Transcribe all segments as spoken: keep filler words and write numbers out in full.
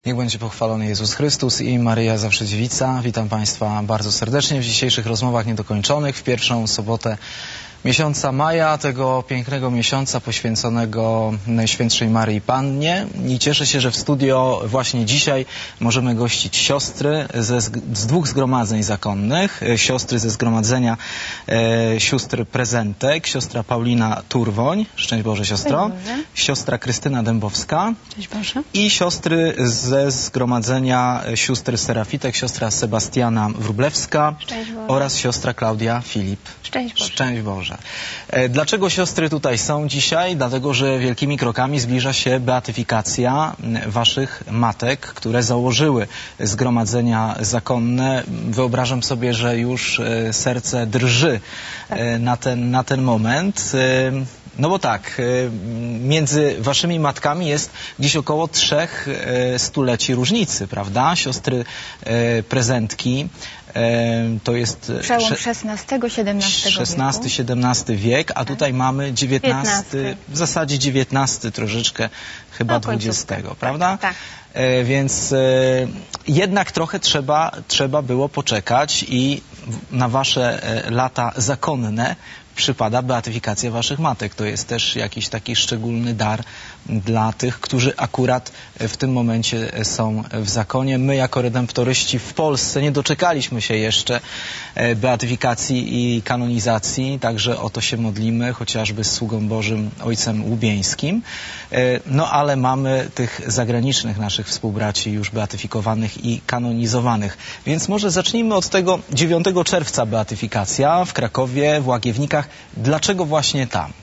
Niech będzie pochwalony Jezus Chrystus i Maryja Zawsze Dziewica. Witam Państwa bardzo serdecznie w dzisiejszych rozmowach niedokończonych w pierwszą sobotę miesiąca maja, tego pięknego miesiąca poświęconego Najświętszej Maryi Pannie. I cieszę się, że w studio właśnie dzisiaj możemy gościć siostry ze, z dwóch zgromadzeń zakonnych. Siostry ze zgromadzenia e, sióstr Prezentek, siostra Paulina Turwoń, szczęść Boże siostro, Boże. Siostra Krystyna Dębowska. Cześć Boże. I siostry ze zgromadzenia sióstr Serafitek, siostra Sebastiana Wróblewska oraz siostra Klaudia Filip. Szczęść Boże. Szczęść Boże. Dlaczego siostry tutaj są dzisiaj? Dlatego, że wielkimi krokami zbliża się beatyfikacja waszych matek, które założyły zgromadzenia zakonne. Wyobrażam sobie, że już serce drży na ten, na ten moment. No bo tak, między waszymi matkami jest gdzieś około trzech stuleci różnicy, prawda? Siostry Prezentki. To jest przełom szesnastego siedemnastego szesnasty siedemnasty wiek, a tutaj mamy dziewiętnasty, w zasadzie dziewiętnasty troszeczkę chyba dwudziestego, prawda? Tak. E, więc e, jednak trochę trzeba, trzeba było poczekać i na wasze e, lata zakonne przypada beatyfikacja waszych matek. To jest też jakiś taki szczególny dar dla tych, którzy akurat w tym momencie są w zakonie. My jako redemptoryści w Polsce nie doczekaliśmy się jeszcze beatyfikacji i kanonizacji, także o to się modlimy, chociażby z sługą Bożym ojcem Łubieńskim. No ale mamy tych zagranicznych naszych współbraci już beatyfikowanych i kanonizowanych. Więc może zacznijmy od tego dziewiątego czerwca beatyfikacja w Krakowie, w Łagiewnikach. Dlaczego właśnie tam?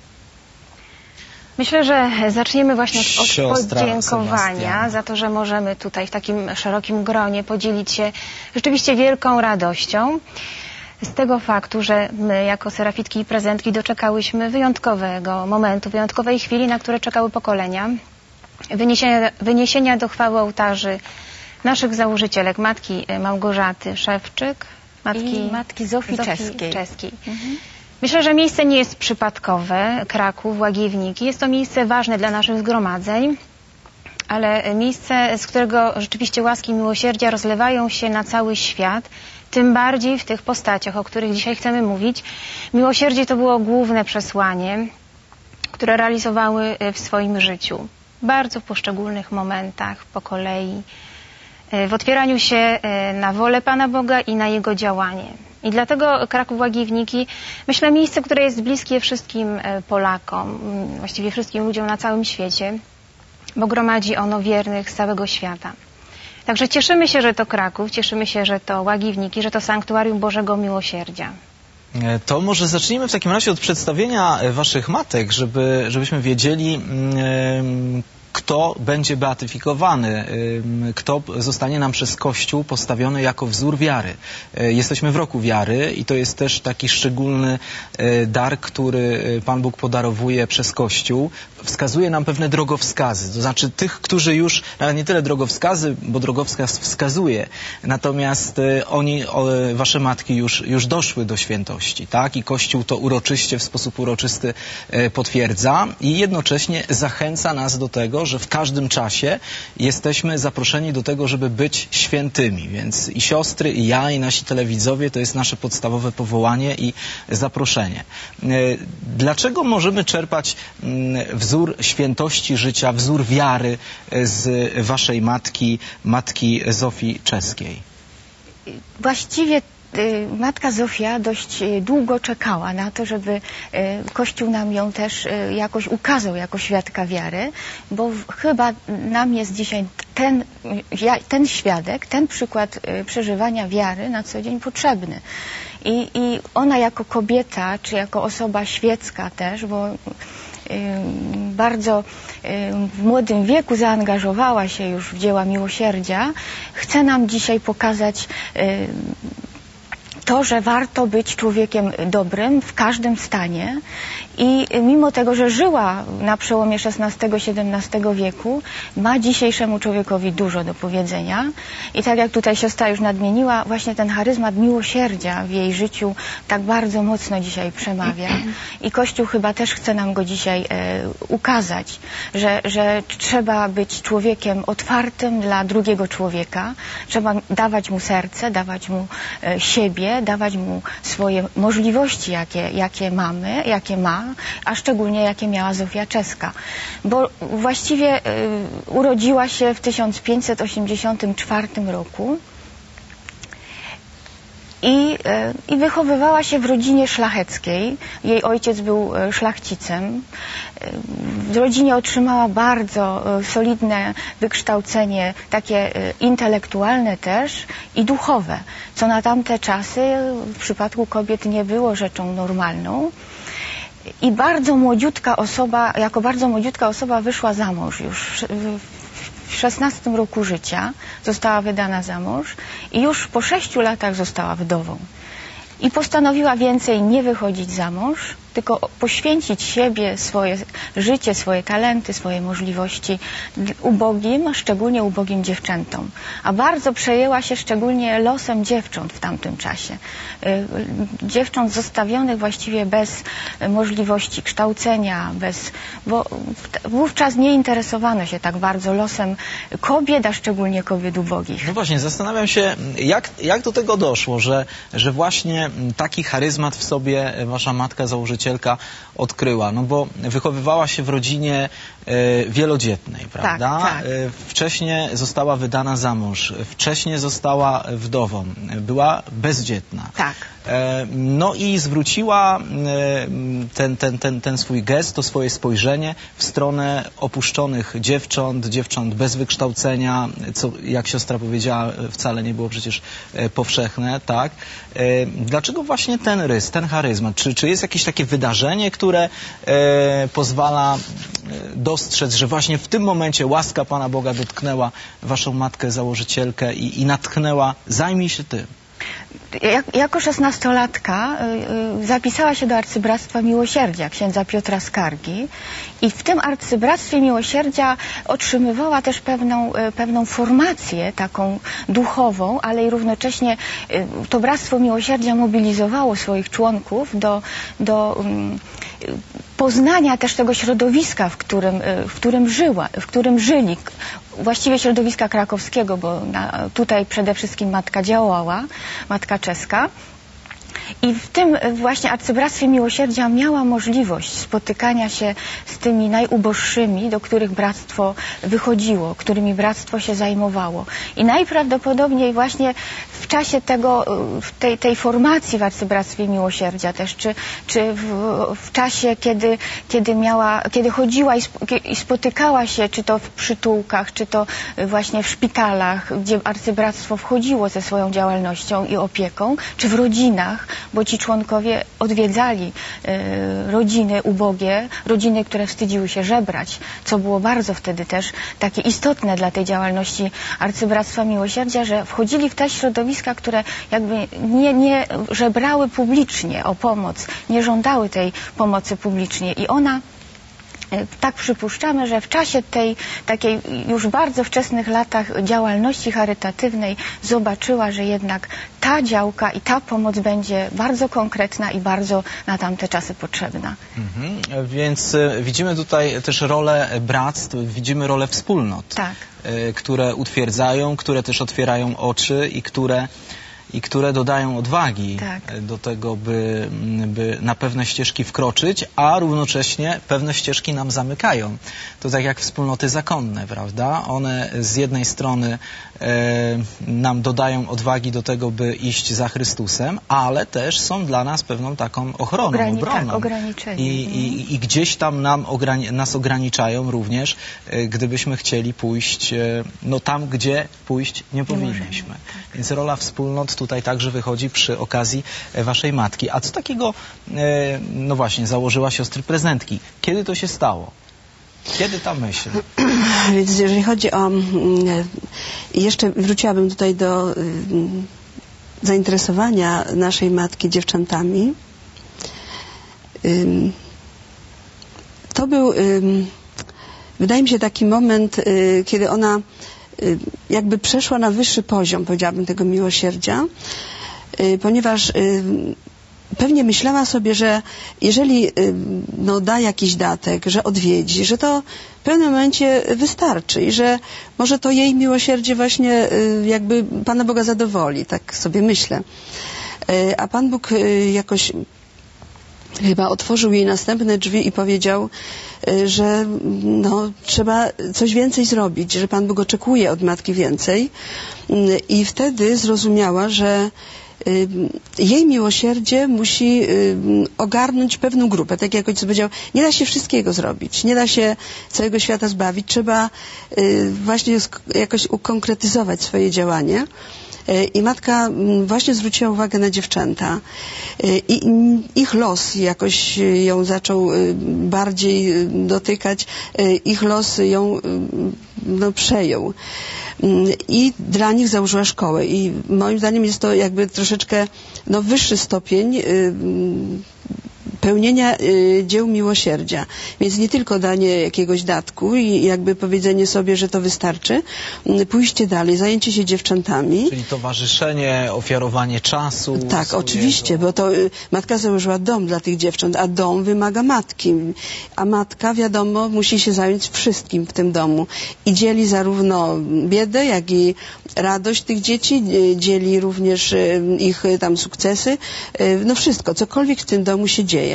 Myślę, że zaczniemy właśnie od Siostra podziękowania Sebastiana. za to, że możemy tutaj w takim szerokim gronie podzielić się rzeczywiście wielką radością z tego faktu, że my jako Serafitki i Prezentki doczekałyśmy wyjątkowego momentu, wyjątkowej chwili, na które czekały pokolenia. Wyniesienia, wyniesienia do chwały ołtarzy naszych założycielek, matki Małgorzaty Szewczyk matki, i matki Zofii, Zofii Czeskiej. Czeskiej. Mhm. Myślę, że miejsce nie jest przypadkowe, Kraków, Łagiewnik. Jest to miejsce ważne dla naszych zgromadzeń, ale miejsce, z którego rzeczywiście łaski i miłosierdzia rozlewają się na cały świat, tym bardziej w tych postaciach, o których dzisiaj chcemy mówić. Miłosierdzie to było główne przesłanie, które realizowały w swoim życiu. Bardzo w poszczególnych momentach, po kolei, w otwieraniu się na wolę Pana Boga i na Jego działanie. I dlatego Kraków Łagiewnik, myślę, miejsce, które jest bliskie wszystkim Polakom, właściwie wszystkim ludziom na całym świecie, bo gromadzi ono wiernych z całego świata. Także cieszymy się, że to Kraków, cieszymy się, że to Łagiewnik, że to Sanktuarium Bożego Miłosierdzia. To może zacznijmy w takim razie od przedstawienia waszych matek, żeby, żebyśmy wiedzieli, yy, kto będzie beatyfikowany, kto zostanie nam przez Kościół postawiony jako wzór wiary. Jesteśmy w roku wiary i to jest też taki szczególny dar, który Pan Bóg podarowuje przez Kościół. Wskazuje nam pewne drogowskazy, to znaczy tych, którzy już, nawet nie tyle drogowskazy, bo drogowskaz wskazuje, natomiast oni, wasze matki już, już doszły do świętości, tak? I Kościół to uroczyście, w sposób uroczysty potwierdza i jednocześnie zachęca nas do tego, że w każdym czasie jesteśmy zaproszeni do tego, żeby być świętymi. Więc i siostry, i ja, i nasi telewidzowie to jest nasze podstawowe powołanie i zaproszenie. Dlaczego możemy czerpać wzór świętości życia, wzór wiary z waszej matki, matki Zofii Czeskiej? Właściwie matka Zofia dość długo czekała na to, żeby Kościół nam ją też jakoś ukazał jako świadka wiary, bo chyba nam jest dzisiaj ten, ten świadek, ten przykład przeżywania wiary na co dzień potrzebny. I, i ona jako kobieta, czy jako osoba świecka też, bo bardzo w młodym wieku zaangażowała się już w dzieła miłosierdzia, chce nam dzisiaj pokazać to, że warto być człowiekiem dobrym w każdym stanie i mimo tego, że żyła na przełomie szesnastego siedemnastego wieku, ma dzisiejszemu człowiekowi dużo do powiedzenia. I tak jak tutaj siostra już nadmieniła, właśnie ten charyzmat miłosierdzia w jej życiu tak bardzo mocno dzisiaj przemawia. I Kościół chyba też chce nam go dzisiaj e, ukazać, że, że trzeba być człowiekiem otwartym dla drugiego człowieka, trzeba dawać mu serce, dawać mu e, siebie, dawać mu swoje możliwości, jakie, jakie mamy, jakie ma, a szczególnie jakie miała Zofia Czeska. Bo właściwie e, urodziła się w tysiąc pięćset osiemdziesiątym czwartym roku i, e, i wychowywała się w rodzinie szlacheckiej. Jej ojciec był e, szlachcicem. E, w rodzinie otrzymała bardzo e, solidne wykształcenie, takie e, intelektualne też i duchowe, co na tamte czasy w przypadku kobiet nie było rzeczą normalną. I bardzo młodziutka osoba, jako bardzo młodziutka osoba wyszła za mąż już w, w szesnastym roku życia, została wydana za mąż i już po sześciu latach została wdową. I postanowiła więcej nie wychodzić za mąż, tylko poświęcić siebie, swoje życie, swoje talenty, swoje możliwości ubogim, a szczególnie ubogim dziewczętom. A bardzo przejęła się szczególnie losem dziewcząt w tamtym czasie. Dziewcząt zostawionych właściwie bez możliwości kształcenia, bez, bo wówczas nie interesowano się tak bardzo losem kobiet, a szczególnie kobiet ubogich. No właśnie, zastanawiam się, jak, jak do tego doszło, że, że właśnie taki charyzmat w sobie wasza matka założycielka odkryła, no bo wychowywała się w rodzinie e, wielodzietnej, prawda? Tak, tak. E, wcześniej została wydana za mąż, wcześniej została wdową, była bezdzietna. Tak. E, no i zwróciła e, ten, ten, ten, ten swój gest, to swoje spojrzenie w stronę opuszczonych dziewcząt, dziewcząt bez wykształcenia, co jak siostra powiedziała, wcale nie było przecież e, powszechne, tak? E, dlaczego właśnie ten rys, ten charyzmat? Czy, czy jest jakieś takie wydarzenie, które e, pozwala e, dostrzec, że właśnie w tym momencie łaska Pana Boga dotknęła waszą matkę założycielkę i, i natchnęła, zajmij się tym? Jak, jako szesnastolatka y, y, zapisała się do Arcybractwa Miłosierdzia księdza Piotra Skargi i w tym Arcybractwie Miłosierdzia otrzymywała też pewną, y, pewną formację taką duchową, ale i równocześnie y, to Bractwo Miłosierdzia mobilizowało swoich członków do, do y, poznania też tego środowiska, w którym, y, w którym żyła, w którym żyli. Właściwie środowiska krakowskiego, bo na, tutaj przede wszystkim matka działała, matka czeska. I w tym właśnie Arcybractwie Miłosierdzia miała możliwość spotykania się z tymi najuboższymi, do których bractwo wychodziło, którymi bractwo się zajmowało. I najprawdopodobniej właśnie w czasie tego, tej, tej formacji w Arcybractwie Miłosierdzia też, czy, czy w, w czasie, kiedy, kiedy, miała, kiedy chodziła i, sp i spotykała się, czy to w przytułkach, czy to właśnie w szpitalach, gdzie arcybractwo wchodziło ze swoją działalnością i opieką, czy w rodzinach, bo ci członkowie odwiedzali y, rodziny ubogie, rodziny, które wstydziły się żebrać, co było bardzo wtedy też takie istotne dla tej działalności Arcybractwa Miłosierdzia, że wchodzili w te środowiska, które jakby nie, nie żebrały publicznie o pomoc, nie żądały tej pomocy publicznie i ona tak przypuszczamy, że w czasie tej takiej już bardzo wczesnych latach działalności charytatywnej zobaczyła, że jednak ta działka i ta pomoc będzie bardzo konkretna i bardzo na tamte czasy potrzebna. Mhm. Więc widzimy tutaj też rolę bractw, widzimy rolę wspólnot, tak. które utwierdzają, które też otwierają oczy i które i które dodają odwagi tak. do tego, by, by na pewne ścieżki wkroczyć, a równocześnie pewne ścieżki nam zamykają. To tak jak wspólnoty zakonne, prawda? One z jednej strony e, nam dodają odwagi do tego, by iść za Chrystusem, ale też są dla nas pewną taką ochroną, Ograni obroną. Tak, ograniczeniem. I, i, I gdzieś tam nam ograni nas ograniczają również, e, gdybyśmy chcieli pójść e, no tam, gdzie pójść nie, nie powinniśmy. Tak. Więc rola wspólnot tutaj także wychodzi przy okazji waszej matki. A co takiego, no właśnie, założyła siostry prezentki? Kiedy to się stało? Kiedy ta myśl? Więc jeżeli chodzi o... Jeszcze wróciłabym tutaj do zainteresowania naszej matki dziewczętami. to był, wydaje mi się, taki moment, kiedy ona jakby przeszła na wyższy poziom, powiedziałabym, tego miłosierdzia, ponieważ pewnie myślała sobie, że jeżeli no, da jakiś datek, że odwiedzi, że to w pewnym momencie wystarczy i że może to jej miłosierdzie właśnie jakby Pana Boga zadowoli, tak sobie myślę. A Pan Bóg jakoś chyba otworzył jej następne drzwi i powiedział, że no, trzeba coś więcej zrobić, że Pan Bóg oczekuje od matki więcej. I wtedy zrozumiała, że jej miłosierdzie musi ogarnąć pewną grupę. Tak jak ojciec powiedział, nie da się wszystkiego zrobić, nie da się całego świata zbawić. Trzeba właśnie jakoś ukonkretyzować swoje działanie. I matka właśnie zwróciła uwagę na dziewczęta. I ich los jakoś ją zaczął bardziej dotykać. Ich los ją no, przejął. I dla nich założyła szkołę. I moim zdaniem jest to jakby troszeczkę no, wyższy stopień pełnienia y, dzieł miłosierdzia. Więc nie tylko danie jakiegoś datku i jakby powiedzenie sobie, że to wystarczy, y, pójście dalej, zajęcie się dziewczętami. Czyli towarzyszenie, ofiarowanie czasu. Tak, swojego. Oczywiście, bo to y, matka założyła dom dla tych dziewcząt, a dom wymaga matki. A matka, wiadomo, musi się zająć wszystkim w tym domu. I dzieli zarówno biedę, jak i radość tych dzieci, y, dzieli również y, ich y, tam sukcesy. Y, no wszystko, cokolwiek w tym domu się dzieje.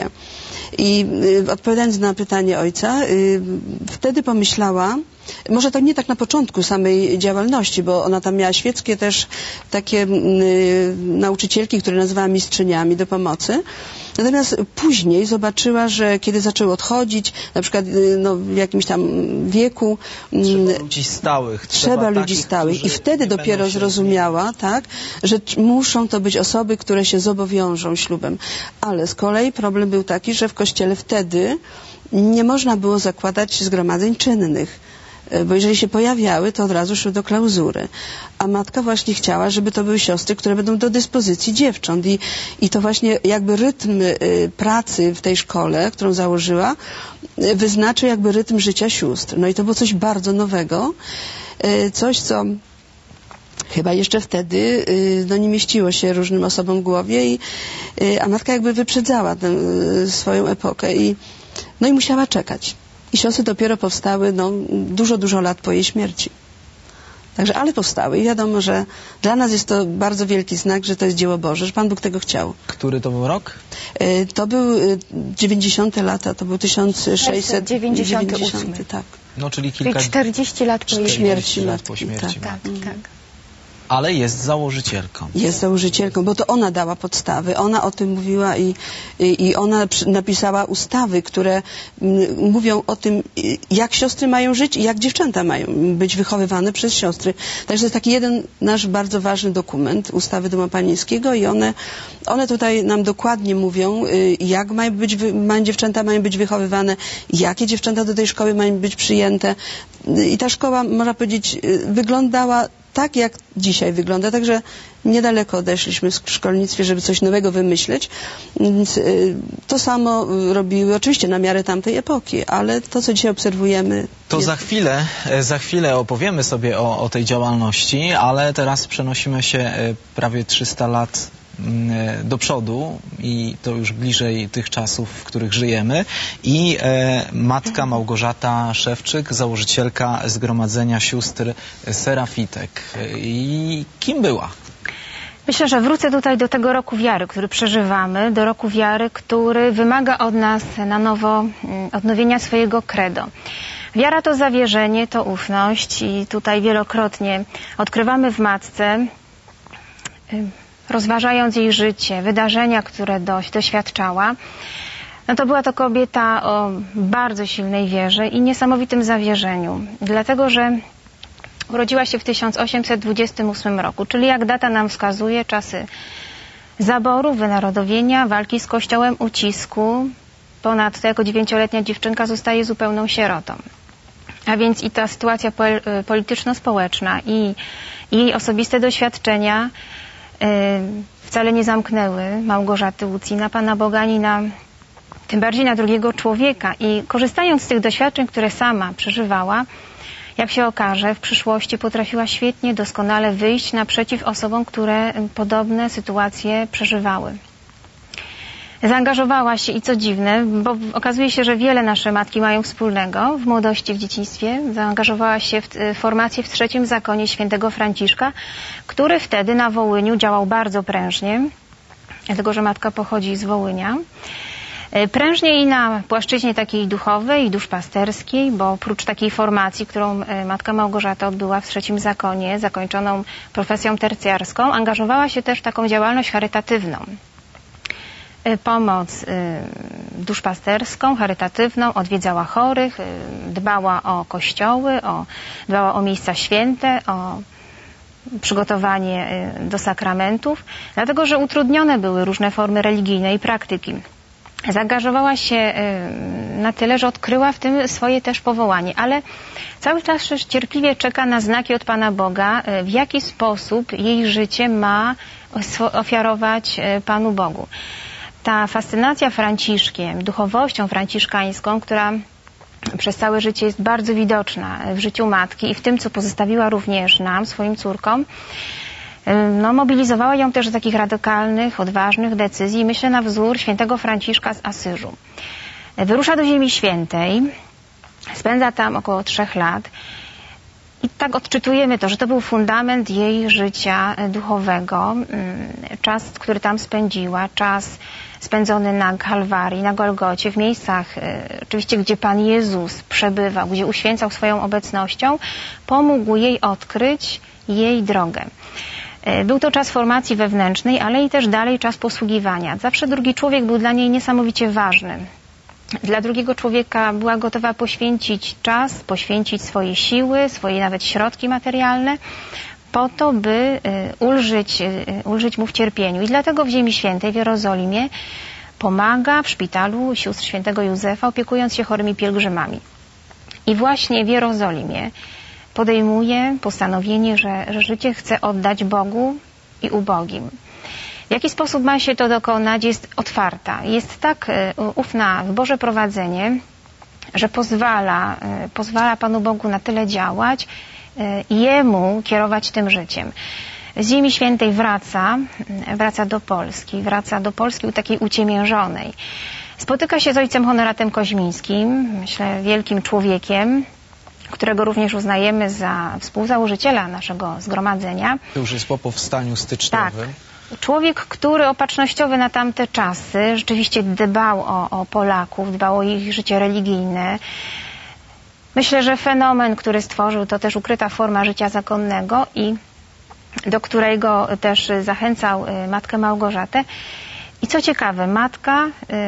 I y, odpowiadając na pytanie ojca, y, wtedy pomyślała, może to nie tak na początku samej działalności, bo ona tam miała świeckie też takie y, nauczycielki, które nazywała mistrzyniami do pomocy. Natomiast później zobaczyła, że kiedy zaczęły odchodzić, na przykład y, no, w jakimś tam wieku... Trzeba ludzi stałych. Trzeba, trzeba ludzi takich, stałych. I wtedy dopiero zrozumiała, tak, że muszą to być osoby, które się zobowiążą ślubem. Ale z kolei problem był taki, że w kościele wtedy nie można było zakładać zgromadzeń czynnych. Bo jeżeli się pojawiały, to od razu szły do klauzury. A matka właśnie chciała, żeby to były siostry, które będą do dyspozycji dziewcząt. I, i to właśnie jakby rytm y, pracy w tej szkole, którą założyła, y, wyznaczy jakby rytm życia sióstr. No i to było coś bardzo nowego. Y, coś, co chyba jeszcze wtedy y, no nie mieściło się różnym osobom w głowie. I, y, a matka jakby wyprzedzała tę y, swoją epokę. I, no i musiała czekać. I siostry dopiero powstały no, dużo, dużo lat po jej śmierci. Także, ale powstały i wiadomo, że dla nas jest to bardzo wielki znak, że to jest dzieło Boże, że Pan Bóg tego chciał. Który to był rok? Y, to był y, dziewięćdziesiąte lata, to był tysiąc sześćset dziewięćdziesiąty ósmy. Tak. No, czyli kilka... Czyli czterdzieści lat po jej śmierci. lat po śmierci. Tak, tak, tak. Ale jest założycielką. Jest założycielką, bo to ona dała podstawy. Ona o tym mówiła i, i, i ona przy, napisała ustawy, które m, mówią o tym, jak siostry mają żyć i jak dziewczęta mają być wychowywane przez siostry. Także to jest taki jeden nasz bardzo ważny dokument, ustawy Domu Panieńskiego i one, one tutaj nam dokładnie mówią, y, jak mają być, mają, dziewczęta mają być wychowywane, jakie dziewczęta do tej szkoły mają być przyjęte. Y, I ta szkoła, można powiedzieć, y, wyglądała tak, jak dzisiaj wygląda. Także niedaleko odeszliśmy w szkolnictwie, żeby coś nowego wymyśleć. Więc y, to samo robiły, oczywiście na miarę tamtej epoki, ale to, co dzisiaj obserwujemy... To jest... za chwilę, za chwilę opowiemy sobie o, o tej działalności, ale teraz przenosimy się prawie trzysta lat do przodu i to już bliżej tych czasów, w których żyjemy. I e, matka Małgorzata Szewczyk, założycielka Zgromadzenia Sióstr Serafitek. I kim była? Myślę, że wrócę tutaj do tego roku wiary, który przeżywamy, do roku wiary, który wymaga od nas na nowo odnowienia swojego credo. Wiara to zawierzenie, to ufność i tutaj wielokrotnie odkrywamy w matce, rozważając jej życie, wydarzenia, które dość doświadczała, no to była to kobieta o bardzo silnej wierze i niesamowitym zawierzeniu. Dlatego, że urodziła się w tysiąc osiemset dwudziestym ósmym roku, czyli jak data nam wskazuje, czasy zaboru, wynarodowienia, walki z Kościołem, ucisku. Ponadto jako dziewięcioletnia dziewczynka zostaje zupełną sierotą. A więc i ta sytuacja polityczno-społeczna i, i jej osobiste doświadczenia wcale nie zamknęły Małgorzaty Łucji na Pana Boga ani na tym bardziej na drugiego człowieka. I korzystając z tych doświadczeń, które sama przeżywała, jak się okaże, w przyszłości potrafiła świetnie, doskonale wyjść naprzeciw osobom, które podobne sytuacje przeżywały. Zaangażowała się i co dziwne, bo okazuje się, że wiele nasze matki mają wspólnego w młodości, w dzieciństwie. Zaangażowała się w formację w trzecim zakonie świętego Franciszka, który wtedy na Wołyniu działał bardzo prężnie, dlatego że matka pochodzi z Wołynia. Prężnie i na płaszczyźnie takiej duchowej i duszpasterskiej, bo oprócz takiej formacji, którą matka Małgorzata odbyła w trzecim zakonie, zakończoną profesją tercjarską, angażowała się też w taką działalność charytatywną. Pomoc duszpasterską, charytatywną, odwiedzała chorych, dbała o kościoły, o, dbała o miejsca święte, o przygotowanie do sakramentów, dlatego że utrudnione były różne formy religijne i praktyki. Zaangażowała się na tyle, że odkryła w tym swoje też powołanie, ale cały czas cierpliwie czeka na znaki od Pana Boga, w jaki sposób jej życie ma ofiarować Panu Bogu. Ta fascynacja Franciszkiem, duchowością franciszkańską, która przez całe życie jest bardzo widoczna w życiu matki i w tym, co pozostawiła również nam, swoim córkom, no, mobilizowała ją też do takich radykalnych, odważnych decyzji, myślę na wzór świętego Franciszka z Asyżu. Wyrusza do Ziemi Świętej, spędza tam około trzech lat i tak odczytujemy to, że to był fundament jej życia duchowego, czas, który tam spędziła, czas spędzony na Kalwarii, na Golgocie, w miejscach oczywiście, gdzie Pan Jezus przebywał, gdzie uświęcał swoją obecnością, pomógł jej odkryć jej drogę. Był to czas formacji wewnętrznej, ale i też dalej czas posługiwania. Zawsze drugi człowiek był dla niej niesamowicie ważny. Dla drugiego człowieka była gotowa poświęcić czas, poświęcić swoje siły, swoje nawet środki materialne, po to, by ulżyć, ulżyć mu w cierpieniu. I dlatego w Ziemi Świętej, w Jerozolimie, pomaga w szpitalu sióstr świętego Józefa, opiekując się chorymi pielgrzymami. I właśnie w Jerozolimie podejmuje postanowienie, że, że życie chce oddać Bogu i ubogim. W jaki sposób ma się to dokonać? Jest otwarta. Jest tak ufna w Boże prowadzenie, że pozwala, pozwala Panu Bogu na tyle działać i Jemu kierować tym życiem. Z Ziemi Świętej wraca, wraca do Polski, wraca do Polski takiej uciemiężonej. Spotyka się z ojcem Honoratem Koźmińskim, myślę wielkim człowiekiem, którego również uznajemy za współzałożyciela naszego zgromadzenia. To już jest po powstaniu styczniowym. Tak. Człowiek, który opatrznościowy na tamte czasy, rzeczywiście dbał o, o Polaków, dbał o ich życie religijne. Myślę, że fenomen, który stworzył, to też ukryta forma życia zakonnego i do którego też zachęcał matkę Małgorzatę. I co ciekawe, matka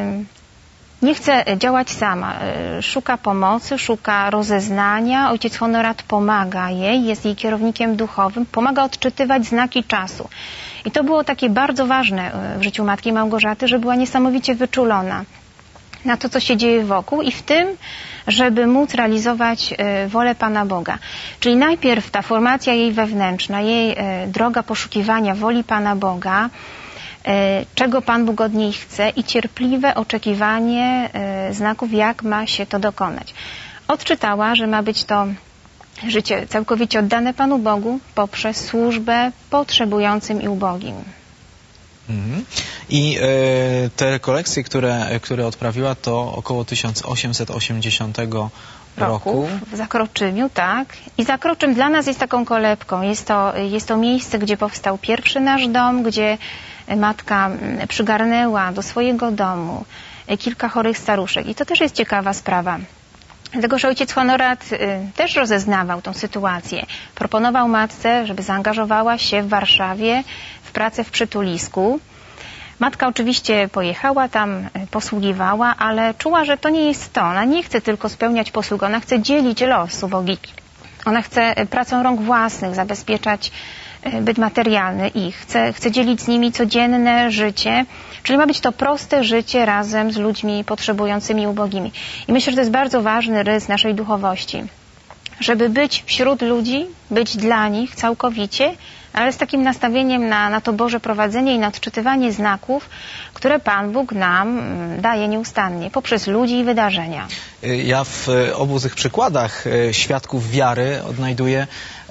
nie chce działać sama, szuka pomocy, szuka rozeznania. Ojciec Honorat pomaga jej, jest jej kierownikiem duchowym, pomaga odczytywać znaki czasu. I to było takie bardzo ważne w życiu matki Małgorzaty, że była niesamowicie wyczulona na to, co się dzieje wokół i w tym, żeby móc realizować wolę Pana Boga. Czyli najpierw ta formacja jej wewnętrzna, jej droga poszukiwania woli Pana Boga, czego Pan Bóg od niej chce i cierpliwe oczekiwanie znaków, jak ma się to dokonać. Odczytała, że ma być to życie całkowicie oddane Panu Bogu poprzez służbę potrzebującym i ubogim. Mhm. I y, te rekolekcje, które, które odprawiła, to około tysiąc osiemset osiemdziesiątego roku. W Zakroczymiu, tak. I Zakroczym dla nas jest taką kolebką. Jest to, jest to miejsce, gdzie powstał pierwszy nasz dom, gdzie matka przygarnęła do swojego domu kilka chorych staruszek. I to też jest ciekawa sprawa. Dlatego, że ojciec Honorat y, też rozeznawał tą sytuację. Proponował matce, żeby zaangażowała się w Warszawie w pracę w przytulisku. Matka oczywiście pojechała tam, posługiwała, ale czuła, że to nie jest to. Ona nie chce tylko spełniać posług, ona chce dzielić los ubogich. Ona chce pracą rąk własnych zabezpieczać byt materialny ich. Chce, chce dzielić z nimi codzienne życie, czyli ma być to proste życie razem z ludźmi potrzebującymi i ubogimi. I myślę, że to jest bardzo ważny rys naszej duchowości, żeby być wśród ludzi, być dla nich całkowicie, ale z takim nastawieniem na, na to Boże prowadzenie i na odczytywanie znaków, które Pan Bóg nam daje nieustannie poprzez ludzi i wydarzenia. Ja w obu tych przykładach świadków wiary odnajduję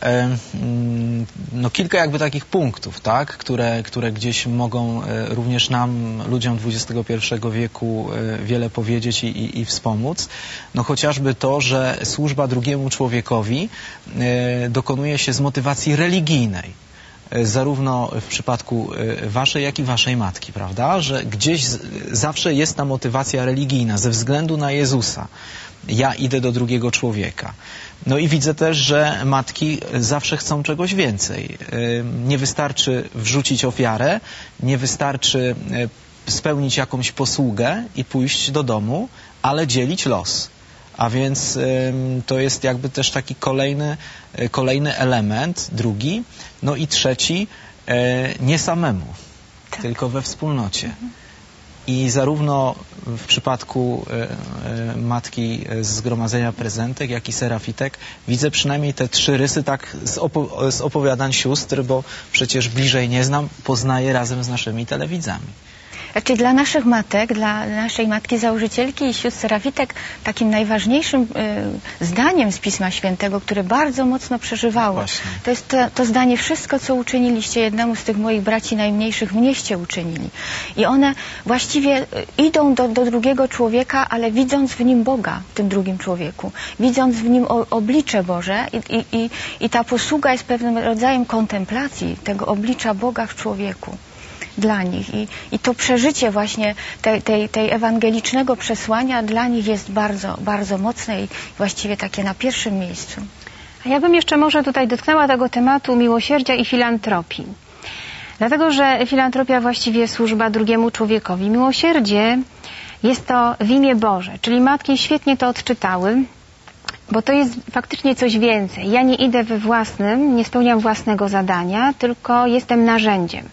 no, kilka jakby takich punktów, tak, które, które gdzieś mogą również nam, ludziom dwudziestego pierwszego wieku wiele powiedzieć i, i, i wspomóc. No chociażby to, że służba drugiemu człowiekowi dokonuje się z motywacji religijnej. Zarówno w przypadku waszej, jak i waszej matki, prawda? Że gdzieś zawsze jest ta motywacja religijna ze względu na Jezusa. Ja idę do drugiego człowieka. No i widzę też, że matki zawsze chcą czegoś więcej. Nie wystarczy wrzucić ofiarę, nie wystarczy spełnić jakąś posługę i pójść do domu, ale dzielić los. A więc to jest jakby też taki kolejny, kolejny element, drugi. No i trzeci, nie samemu, tak, tylko we wspólnocie. Mhm. I zarówno w przypadku matki z Zgromadzenia Prezentek, jak i Serafitek widzę przynajmniej te trzy rysy tak z, opo z opowiadań sióstr, bo przecież bliżej nie znam, poznaję razem z naszymi telewidzami. Znaczy dla naszych matek, dla naszej matki założycielki i sióstr Serafitek takim najważniejszym y, zdaniem z Pisma Świętego, które bardzo mocno przeżywało, no to jest to, to zdanie: wszystko, co uczyniliście jednemu z tych moich braci najmniejszych, mnieście uczynili. I one właściwie idą do, do drugiego człowieka, ale widząc w nim Boga, w tym drugim człowieku, widząc w nim o, oblicze Boże i, i, i, i ta posługa jest pewnym rodzajem kontemplacji tego oblicza Boga w człowieku dla nich. I, i to przeżycie właśnie tej, tej, tej ewangelicznego przesłania dla nich jest bardzo, bardzo mocne i właściwie takie na pierwszym miejscu. A ja bym jeszcze może tutaj dotknęła tego tematu miłosierdzia i filantropii. Dlatego, że filantropia właściwie służba drugiemu człowiekowi. Miłosierdzie jest to w imię Boże, czyli matki świetnie to odczytały, bo to jest faktycznie coś więcej. Ja nie idę we własnym, nie spełniam własnego zadania, tylko jestem narzędziem.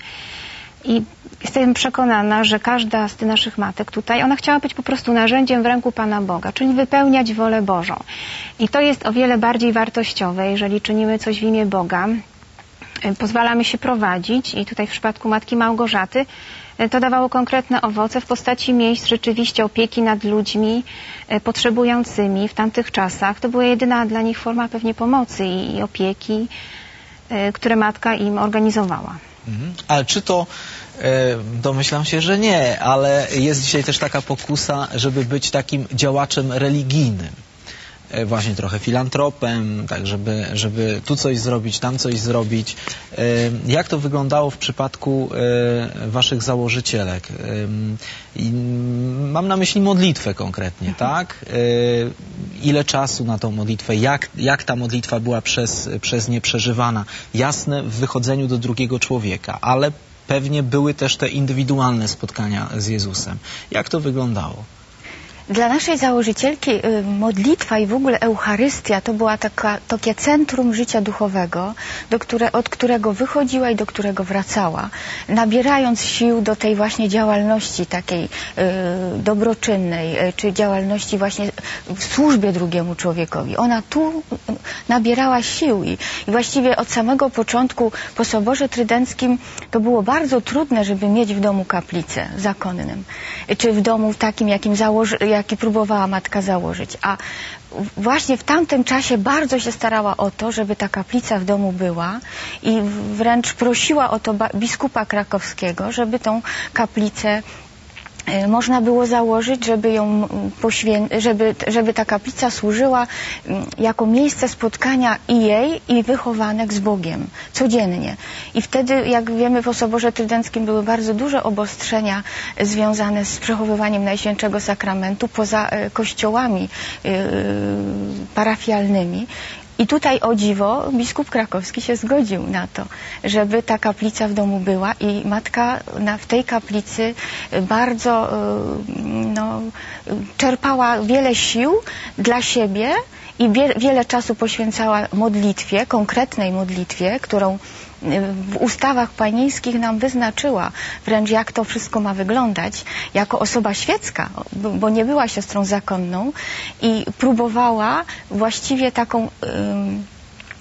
I jestem przekonana, że każda z tych naszych matek tutaj, ona chciała być po prostu narzędziem w ręku Pana Boga, czyli wypełniać wolę Bożą. I to jest o wiele bardziej wartościowe, jeżeli czynimy coś w imię Boga, pozwalamy się prowadzić i tutaj w przypadku matki Małgorzaty to dawało konkretne owoce w postaci miejsc rzeczywiście opieki nad ludźmi potrzebującymi w tamtych czasach. To była jedyna dla nich forma pewnie pomocy i opieki, które matka im organizowała. Mhm. Ale czy to, domyślam się, że nie, ale jest dzisiaj też taka pokusa, żeby być takim działaczem religijnym, właśnie trochę filantropem, tak żeby, żeby tu coś zrobić, tam coś zrobić. Jak to wyglądało w przypadku waszych założycielek? Mam na myśli modlitwę konkretnie, tak? Ile czasu na tą modlitwę? Jak, jak ta modlitwa była przez, przez nie przeżywana? Jasne, w wychodzeniu do drugiego człowieka, ale pewnie były też te indywidualne spotkania z Jezusem. Jak to wyglądało? Dla naszej założycielki modlitwa i w ogóle Eucharystia to była taka, takie centrum życia duchowego, do które, od którego wychodziła i do którego wracała, nabierając sił do tej właśnie działalności takiej y, dobroczynnej, y, czy działalności właśnie w służbie drugiemu człowiekowi. Ona tu nabierała sił i, i właściwie od samego początku po Soborze Trydenckim to było bardzo trudne, żeby mieć w domu kaplicę zakonnym, czy w domu takim, jakim założy, jaki próbowała matka założyć. A właśnie w tamtym czasie bardzo się starała o to, żeby ta kaplica w domu była i wręcz prosiła o to biskupa krakowskiego, żeby tą kaplicę można było założyć, żeby ją poświę- żeby, żeby ta kaplica służyła jako miejsce spotkania i jej, i wychowanek z Bogiem codziennie. I wtedy, jak wiemy, po Soborze Trydenckim były bardzo duże obostrzenia związane z przechowywaniem Najświętszego Sakramentu poza kościołami yy, parafialnymi. I tutaj, o dziwo, biskup krakowski się zgodził na to, żeby ta kaplica w domu była i matka na, w tej kaplicy bardzo no, czerpała wiele sił dla siebie i wie, wiele czasu poświęcała modlitwie, konkretnej modlitwie, którą w ustawach panieńskich nam wyznaczyła wręcz, jak to wszystko ma wyglądać, jako osoba świecka, bo nie była siostrą zakonną i próbowała właściwie taką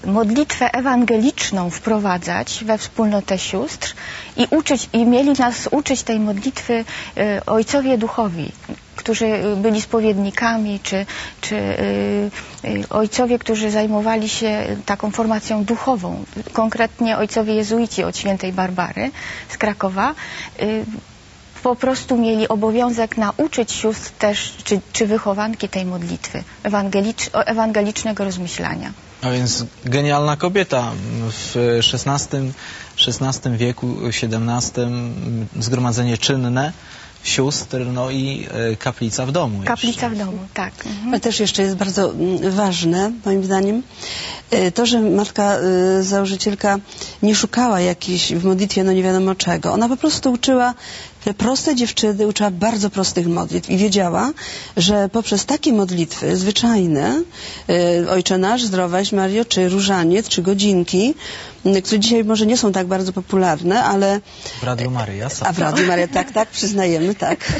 modlitwę ewangeliczną wprowadzać we wspólnotę sióstr i uczyć, i mieli nas uczyć tej modlitwy y, ojcowie duchowi, którzy byli spowiednikami, czy, czy y, y, ojcowie, którzy zajmowali się taką formacją duchową, konkretnie ojcowie jezuici od świętej Barbary z Krakowa, y, po prostu mieli obowiązek nauczyć sióstr też, czy, czy wychowanki tej modlitwy, ewangelicz, ewangelicznego rozmyślania. A więc genialna kobieta w szesnastym wieku, siedemnastym, zgromadzenie czynne sióstr, no i kaplica w domu. Kaplica jeszcze. w domu, tak. Mhm. Ale też jeszcze jest bardzo ważne, moim zdaniem, to, że matka założycielka nie szukała jakiejś w modlitwie, no nie wiadomo czego. Ona po prostu uczyła te proste dziewczyny, uczyła bardzo prostych modlitw i wiedziała, że poprzez takie modlitwy zwyczajne, Ojcze Nasz, Zdrowaś Mario, czy Różaniec, czy Godzinki, które dzisiaj może nie są tak bardzo popularne, ale... W Radiu Maryja. A w Radiu Maryja, tak, tak, przyznajemy, tak.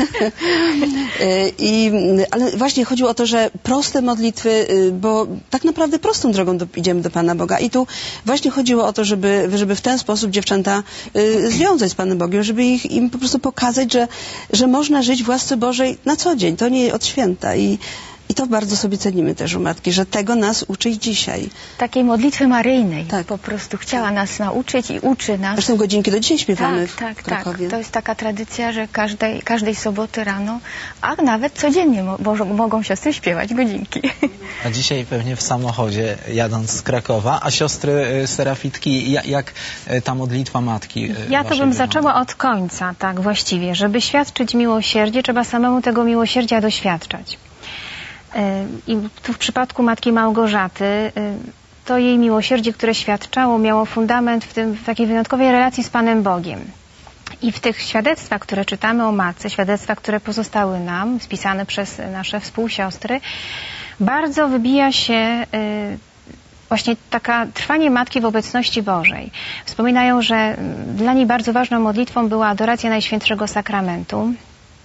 I, ale właśnie chodziło o to, że proste modlitwy, bo tak naprawdę prostą drogą do, idziemy do Pana Boga. I tu właśnie chodziło o to, żeby, żeby w ten sposób dziewczęta y, związać z Panem Bogiem, żeby ich, im po prostu pokazać, że, że można żyć w łasce Bożej na co dzień. To nie od święta. I, I to bardzo sobie cenimy też u matki, że tego nas uczy i dzisiaj. Takiej modlitwy maryjnej. Tak. Po prostu chciała nas nauczyć i uczy nas. Zresztą Godzinki do dzisiaj śpiewamy tak, w tak, Krakowie. Tak. To jest taka tradycja, że każdej, każdej soboty rano, a nawet codziennie mo mogą siostry śpiewać godzinki. A dzisiaj pewnie w samochodzie jadąc z Krakowa, a siostry serafitki, jak, jak ta modlitwa matki? Ja to bym wygląda? zaczęła od końca, tak właściwie. Żeby świadczyć miłosierdzie, trzeba samemu tego miłosierdzia doświadczać. I tu w przypadku matki Małgorzaty to jej miłosierdzie, które świadczało, miało fundament w, tym, w takiej wyjątkowej relacji z Panem Bogiem. I w tych świadectwach, które czytamy o matce, świadectwa, które pozostały nam, spisane przez nasze współsiostry, bardzo wybija się właśnie taka trwanie matki w obecności Bożej. Wspominają, że dla niej bardzo ważną modlitwą była adoracja Najświętszego Sakramentu.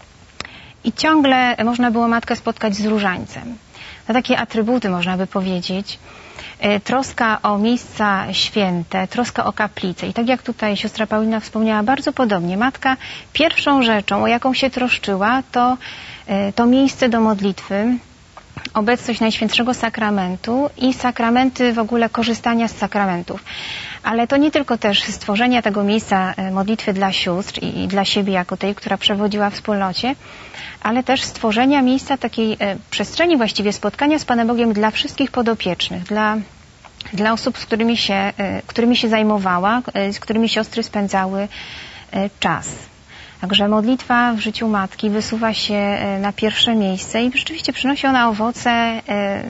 I ciągle można było matkę spotkać z różańcem. To takie atrybuty, można by powiedzieć. Troska o miejsca święte, troska o kaplicę. I tak jak tutaj siostra Paulina wspomniała, bardzo podobnie. Matka pierwszą rzeczą, o jaką się troszczyła, to, to miejsce do modlitwy, obecność Najświętszego Sakramentu i sakramenty, w ogóle korzystania z sakramentów. Ale to nie tylko też stworzenie tego miejsca modlitwy dla sióstr i, i dla siebie jako tej, która przewodziła wspólnocie, ale też stworzenia miejsca takiej e, przestrzeni właściwie spotkania z Panem Bogiem dla wszystkich podopiecznych, dla, dla osób, z którymi się, e, którymi się zajmowała, e, z którymi siostry spędzały e, czas. Także modlitwa w życiu matki wysuwa się e, na pierwsze miejsce i rzeczywiście przynosi ona owoce e,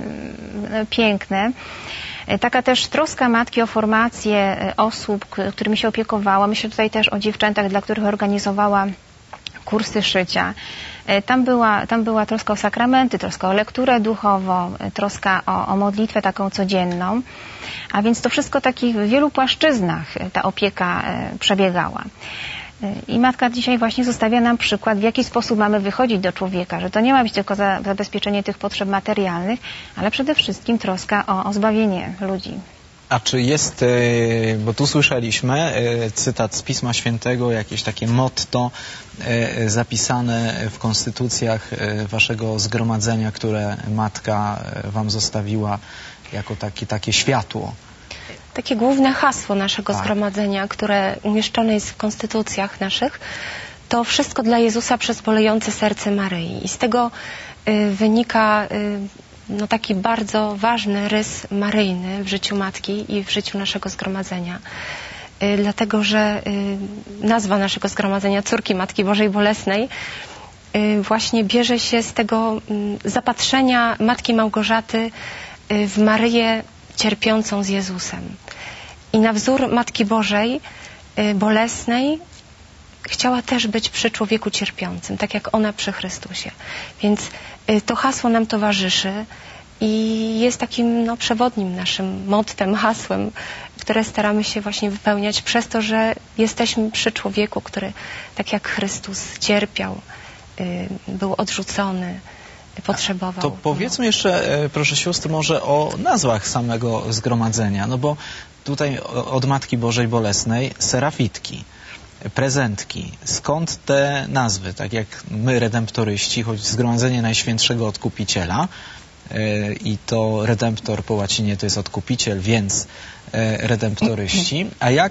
e, piękne. Taka też troska matki o formację osób, którymi się opiekowała. Myślę tutaj też o dziewczętach, dla których organizowała kursy szycia. Tam była, tam była troska o sakramenty, troska o lekturę duchową, troska o, o modlitwę taką codzienną. A więc to wszystko takich w wielu płaszczyznach ta opieka przebiegała. I matka dzisiaj właśnie zostawia nam przykład, w jaki sposób mamy wychodzić do człowieka, że to nie ma być tylko za, zabezpieczenie tych potrzeb materialnych, ale przede wszystkim troska o, o zbawienie ludzi. A czy jest, bo tu słyszeliśmy cytat z Pisma Świętego, jakieś takie motto zapisane w konstytucjach waszego zgromadzenia, które matka wam zostawiła jako takie, takie światło? Takie główne hasło naszego tak. zgromadzenia, które umieszczone jest w konstytucjach naszych, to wszystko dla Jezusa przez bolejące serce Maryi. I z tego y, wynika y, no, taki bardzo ważny rys maryjny w życiu matki i w życiu naszego zgromadzenia. Y, dlatego, że y, nazwa naszego zgromadzenia Córki Matki Bożej Bolesnej y, właśnie bierze się z tego y, zapatrzenia Matki Małgorzaty y, w Maryję cierpiącą z Jezusem. I na wzór Matki Bożej y, Bolesnej chciała też być przy człowieku cierpiącym, tak jak ona przy Chrystusie. Więc y, to hasło nam towarzyszy i jest takim no, przewodnim naszym mottem, hasłem, które staramy się właśnie wypełniać przez to, że jesteśmy przy człowieku, który tak jak Chrystus cierpiał, y, był odrzucony, potrzebował. To powiedzmy jeszcze, proszę sióstr, może o nazwach samego zgromadzenia, no bo tutaj od Matki Bożej Bolesnej serafitki, prezentki. Skąd te nazwy? Tak jak my, redemptoryści, choć Zgromadzenie Najświętszego Odkupiciela, i to redemptor po łacinie to jest odkupiciel, więc redemptoryści. A jak,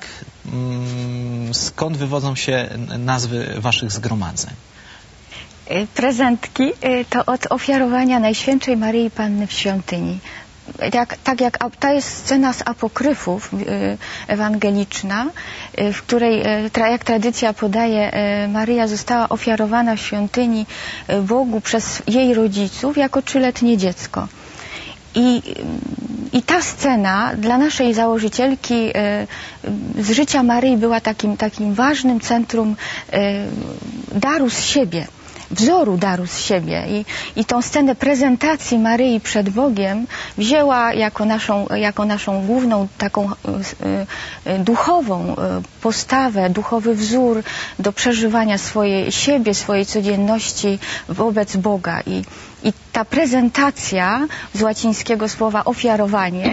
skąd wywodzą się nazwy waszych zgromadzeń? Prezentki to od ofiarowania Najświętszej Maryi Panny w świątyni. Jak, tak jak to jest scena z apokryfów ewangeliczna, w której, jak tradycja podaje, Maryja została ofiarowana w świątyni Bogu przez jej rodziców jako trzyletnie dziecko. I, I ta scena dla naszej założycielki z życia Maryi była takim, takim ważnym centrum daru z siebie. Wzoru daru z siebie i, i tą scenę prezentacji Maryi przed Bogiem wzięła jako naszą, jako naszą główną taką y, y, duchową y, postawę, duchowy wzór do przeżywania swojej siebie, swojej codzienności wobec Boga i I ta prezentacja z łacińskiego słowa ofiarowanie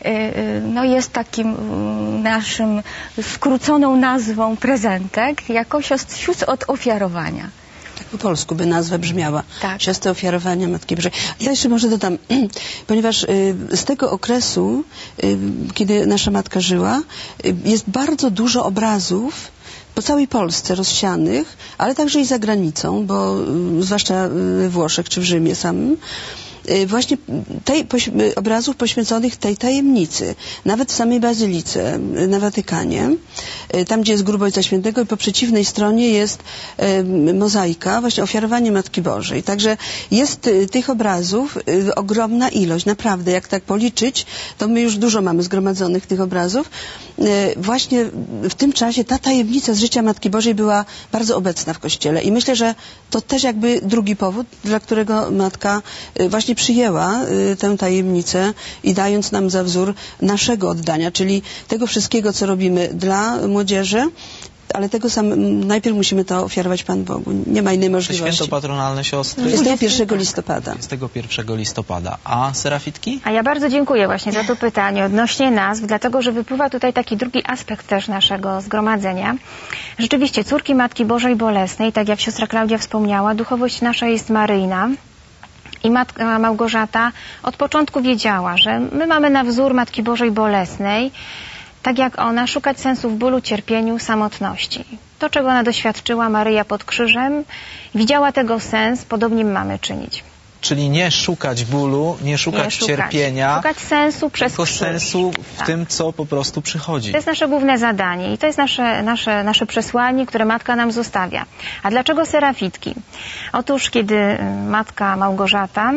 no jest takim naszym skróconą nazwą prezentek jako sióstr od ofiarowania. Po polsku by nazwa brzmiała. Tak. Siostry Ofiarowania Matki Bożej. Ja jeszcze może dodam, ponieważ y, z tego okresu, y, kiedy nasza Matka żyła, y, jest bardzo dużo obrazów po całej Polsce rozsianych, ale także i za granicą, bo y, zwłaszcza we Włoszech czy w Rzymie samym, właśnie tej, obrazów poświęconych tej tajemnicy. Nawet w samej Bazylice na Watykanie, tam gdzie jest grób Ojca Świętego i po przeciwnej stronie jest mozaika, właśnie ofiarowanie Matki Bożej. Także jest tych obrazów ogromna ilość, naprawdę. Jak tak policzyć, to my już dużo mamy zgromadzonych tych obrazów. Właśnie w tym czasie ta tajemnica z życia Matki Bożej była bardzo obecna w Kościele i myślę, że to też jakby drugi powód, dla którego Matka właśnie przyjęła y, tę tajemnicę i dając nam za wzór naszego oddania, czyli tego wszystkiego, co robimy dla młodzieży, ale tego sam, najpierw musimy to ofiarować Panu Bogu. Nie ma innej możliwości. Święto patronalne siostry? dwudziestego pierwszego listopada. dwudziestego pierwszego listopada. A serafitki? A ja bardzo dziękuję właśnie za to pytanie odnośnie nazw, dlatego że wypływa tutaj taki drugi aspekt też naszego zgromadzenia. Rzeczywiście, córki Matki Bożej Bolesnej, tak jak siostra Klaudia wspomniała, duchowość nasza jest maryjna. I Matka Małgorzata od początku wiedziała, że my mamy na wzór Matki Bożej Bolesnej, tak jak ona, szukać sensu w bólu, cierpieniu, samotności. To, czego ona doświadczyła, Maryja pod krzyżem, widziała tego sens, podobnie mamy czynić. Czyli nie szukać bólu, nie szukać, nie szukać cierpienia, szukać sensu przez tylko krzyż. sensu w tak. tym, co po prostu przychodzi. To jest nasze główne zadanie i to jest nasze, nasze, nasze przesłanie, które Matka nam zostawia. A dlaczego serafitki? Otóż, kiedy Matka Małgorzata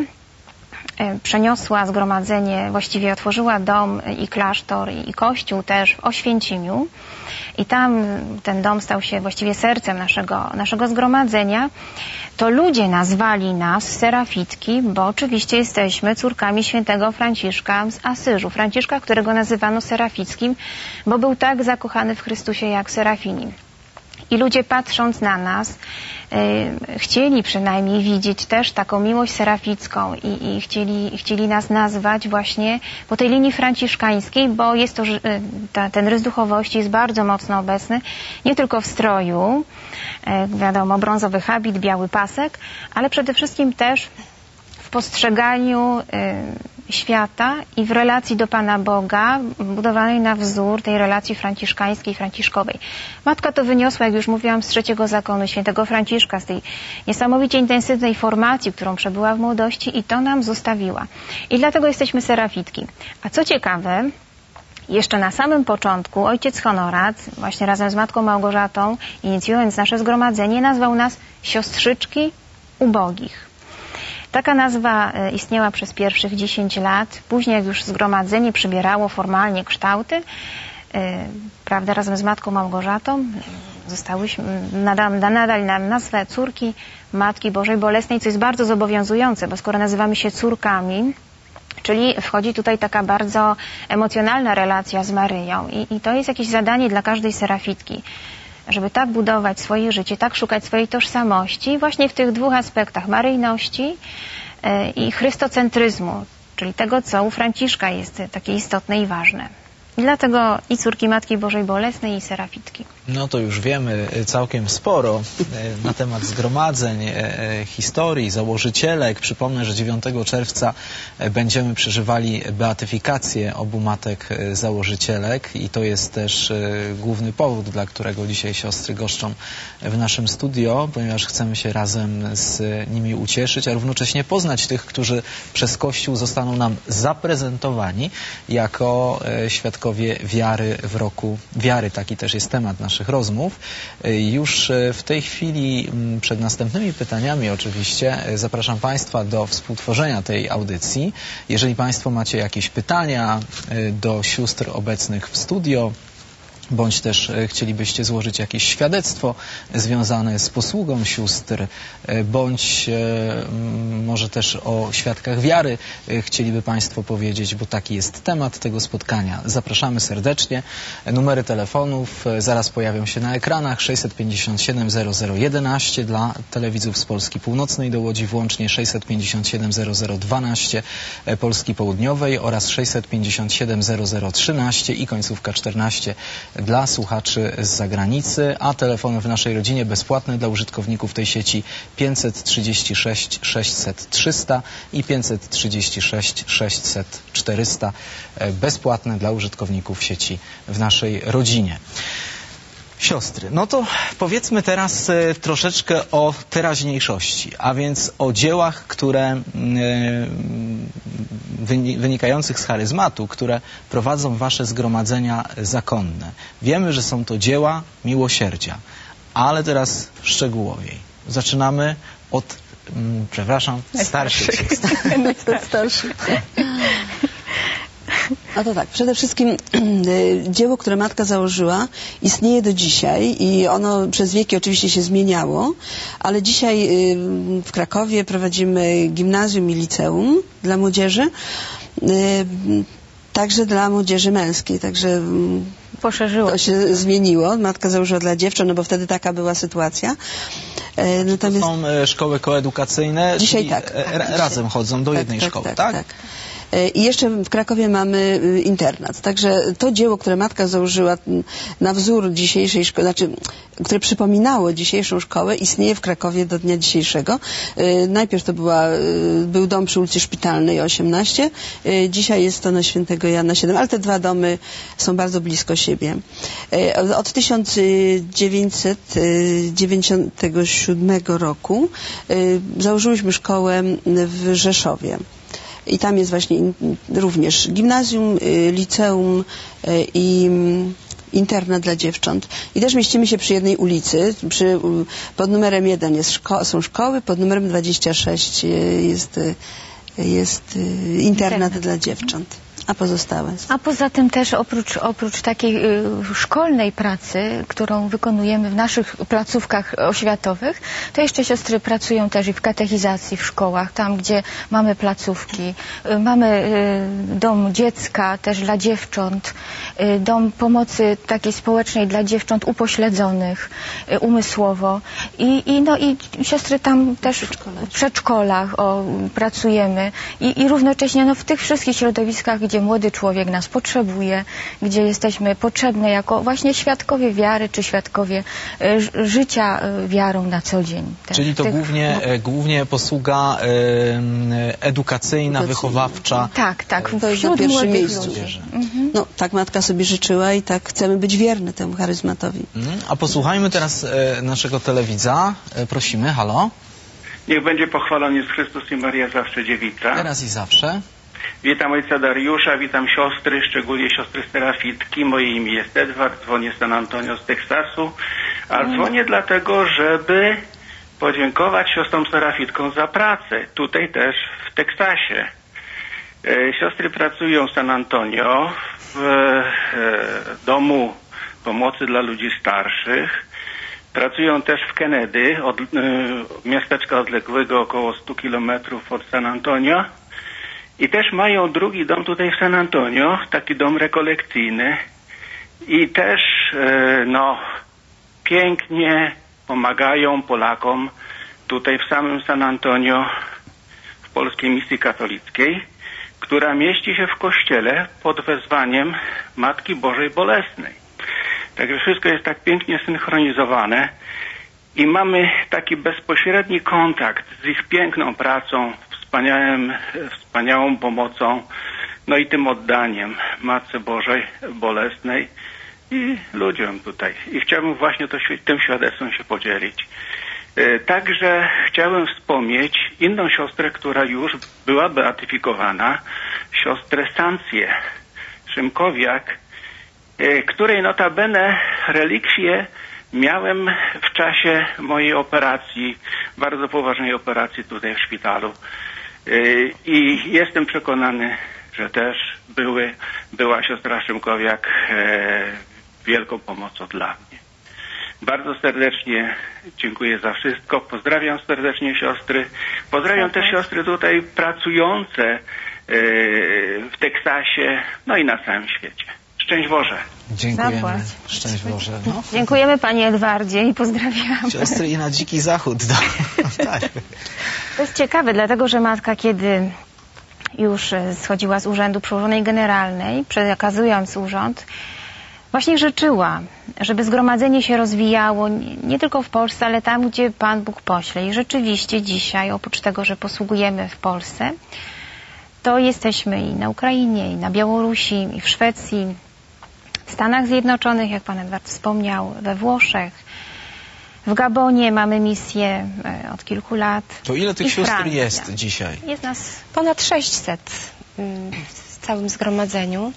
przeniosła zgromadzenie, właściwie otworzyła dom i klasztor i kościół też w Oświęcimiu i tam ten dom stał się właściwie sercem naszego, naszego zgromadzenia, to ludzie nazwali nas serafitki, bo oczywiście jesteśmy córkami świętego Franciszka z Asyżu. Franciszka, którego nazywano serafickim, bo był tak zakochany w Chrystusie jak Serafini. I ludzie patrząc na nas y, chcieli przynajmniej widzieć też taką miłość seraficką i, i chcieli, chcieli nas nazwać właśnie po tej linii franciszkańskiej, bo jest to, y, ta, ten rys duchowości jest bardzo mocno obecny, nie tylko w stroju, y, wiadomo, brązowy habit, biały pasek, ale przede wszystkim też w postrzeganiu y, świata i w relacji do Pana Boga, budowanej na wzór tej relacji franciszkańskiej, franciszkowej. Matka to wyniosła, jak już mówiłam, z trzeciego zakonu świętego Franciszka, z tej niesamowicie intensywnej formacji, którą przebyła w młodości i to nam zostawiła. I dlatego jesteśmy serafitki. A co ciekawe, jeszcze na samym początku ojciec Honorat, właśnie razem z Matką Małgorzatą, inicjując nasze zgromadzenie, nazwał nas siostrzyczki ubogich. Taka nazwa istniała przez pierwszych dziesięć lat. Później, jak już zgromadzenie przybierało formalnie kształty, prawda, razem z Matką Małgorzatą zostałyśmy, nadal, nadal nam nazwę córki Matki Bożej Bolesnej, co jest bardzo zobowiązujące, bo skoro nazywamy się córkami, czyli wchodzi tutaj taka bardzo emocjonalna relacja z Maryją i, i to jest jakieś zadanie dla każdej serafitki, żeby tak budować swoje życie, tak szukać swojej tożsamości właśnie w tych dwóch aspektach maryjności i chrystocentryzmu, czyli tego, co u Franciszka jest takie istotne i ważne. I dlatego i córki Matki Bożej Bolesnej, i Serafitki. No to już wiemy całkiem sporo na temat zgromadzeń, historii, założycielek. Przypomnę, że dziewiątego czerwca będziemy przeżywali beatyfikację obu matek założycielek i to jest też główny powód, dla którego dzisiaj siostry goszczą w naszym studio, ponieważ chcemy się razem z nimi ucieszyć, a równocześnie poznać tych, którzy przez Kościół zostaną nam zaprezentowani jako świadkowie wiary w roku wiary. Taki też jest temat naszych rozmów. Już w tej chwili przed następnymi pytaniami oczywiście zapraszam Państwa do współtworzenia tej audycji. Jeżeli Państwo macie jakieś pytania do sióstr obecnych w studio, bądź też chcielibyście złożyć jakieś świadectwo związane z posługą sióstr, bądź może też o świadkach wiary chcieliby Państwo powiedzieć, bo taki jest temat tego spotkania. Zapraszamy serdecznie. Numery telefonów zaraz pojawią się na ekranach. sześćset pięćdziesiąt siedem zero zero jedenaście dla telewidzów z Polski Północnej do Łodzi włącznie, sześćset pięćdziesiąt siedem zero zero dwanaście Polski Południowej oraz sześćset pięćdziesiąt siedem zero zero trzynaście i końcówka czternaście dla słuchaczy z zagranicy, a telefony w naszej rodzinie bezpłatne dla użytkowników tej sieci pięćset trzydzieści sześć sześćset trzysta i pięćset trzydzieści sześć sześćset czterysta bezpłatne dla użytkowników sieci w naszej rodzinie. Siostry, no to powiedzmy teraz e, troszeczkę o teraźniejszości, a więc o dziełach, które e, wyni wynikających z charyzmatu, które prowadzą wasze zgromadzenia zakonne. Wiemy, że są to dzieła miłosierdzia, ale teraz szczegółowiej. Zaczynamy od, mm, przepraszam, starszych sióstr. starszych. No to tak, przede wszystkim dzieło, które matka założyła, istnieje do dzisiaj i ono przez wieki oczywiście się zmieniało, ale dzisiaj w Krakowie prowadzimy gimnazjum i liceum dla młodzieży, także dla młodzieży męskiej, także poszerzyło. To się zmieniło. Matka założyła dla dziewcząt, no bo wtedy taka była sytuacja. Natomiast... To są szkoły koedukacyjne? Dzisiaj tak. Razem chodzą do tak, jednej tak, szkoły, tak? tak? tak. I jeszcze w Krakowie mamy internat. Także to dzieło, które matka założyła na wzór dzisiejszej szkoły, znaczy, które przypominało dzisiejszą szkołę, istnieje w Krakowie do dnia dzisiejszego. Najpierw to była, był dom przy ulicy Szpitalnej osiemnaście, dzisiaj jest to na Świętego Jana siedem, ale te dwa domy są bardzo blisko siebie. Od tysiąc dziewięćset dziewięćdziesiątego siódmego roku założyłyśmy szkołę w Rzeszowie. I tam jest właśnie również gimnazjum, liceum i internat dla dziewcząt. I też mieścimy się przy jednej ulicy. Przy, pod numerem jeden jest szko są szkoły, pod numerem dwadzieścia sześć jest, jest internat, internat dla dziewcząt. A pozostałe? A poza tym też oprócz, oprócz takiej y, szkolnej pracy, którą wykonujemy w naszych placówkach oświatowych, to jeszcze siostry pracują też i w katechizacji w szkołach, tam gdzie mamy placówki. Y, mamy y, dom dziecka też dla dziewcząt, y, dom pomocy takiej społecznej dla dziewcząt upośledzonych y, umysłowo. I, i, no, i siostry tam też w przedszkolach o, pracujemy. I, i równocześnie no, w tych wszystkich środowiskach, gdzie młody człowiek nas potrzebuje, gdzie jesteśmy potrzebne jako właśnie świadkowie wiary, czy świadkowie y, życia y, wiarą na co dzień. Te, Czyli to tych, głównie, no, głównie posługa y, edukacyjna, wychowawcza. Tak, tak. To jest na pierwszym miejscu. Mhm. No, tak matka sobie życzyła i tak chcemy być wierni temu charyzmatowi. Mhm. A posłuchajmy teraz y, naszego telewidza. Y, prosimy, halo. Niech będzie pochwalony Jezus Chrystus i Maria zawsze dziewica. Teraz i zawsze. Witam ojca Dariusza, witam siostry, szczególnie siostry Serafitki. Moje imię jest Edward, dzwonię z San Antonio z Teksasu, a dzwonię dlatego, żeby podziękować siostrom Serafitkom za pracę, tutaj też w Teksasie. Siostry pracują w San Antonio w domu pomocy dla ludzi starszych. Pracują też w Kennedy, od miasteczka odległego około stu kilometrów od San Antonio. I też mają drugi dom tutaj w San Antonio, taki dom rekolekcyjny. I też, no, pięknie pomagają Polakom tutaj w samym San Antonio w Polskiej Misji Katolickiej, która mieści się w kościele pod wezwaniem Matki Bożej Bolesnej. Także wszystko jest tak pięknie synchronizowane i mamy taki bezpośredni kontakt z ich piękną pracą, wspaniałym, wspaniałą pomocą, no i tym oddaniem Matce Bożej Bolesnej i ludziom tutaj. I chciałbym właśnie to, tym świadectwem się podzielić. Także chciałem wspomnieć inną siostrę, która już była beatyfikowana, siostrę Sancję Szymkowiak, której notabene relikwie miałem w czasie mojej operacji, bardzo poważnej operacji tutaj w szpitalu. I jestem przekonany, że też były, była siostra Szymkowiak wielką pomocą dla mnie. Bardzo serdecznie dziękuję za wszystko. Pozdrawiam serdecznie siostry. Pozdrawiam też siostry tutaj pracujące w Teksasie, no i na całym świecie. Szczęść Boże. Dziękujemy. Zapłać. Szczęść Boże. No. Dziękujemy Panie Edwardzie i pozdrawiamy. Siostry i na dziki zachód. No, tak. To jest ciekawe, dlatego że matka, kiedy już schodziła z urzędu przełożonej generalnej, przekazując urząd, właśnie życzyła, żeby zgromadzenie się rozwijało nie tylko w Polsce, ale tam, gdzie Pan Bóg pośle. I rzeczywiście dzisiaj, oprócz tego, że posługujemy w Polsce, to jesteśmy i na Ukrainie, i na Białorusi, i w Szwecji, w Stanach Zjednoczonych, jak Pan Edward wspomniał, we Włoszech, w Gabonie mamy misję od kilku lat. To ile tych I sióstr Francja. jest dzisiaj? Jest nas Ponad sześćset w całym zgromadzeniu.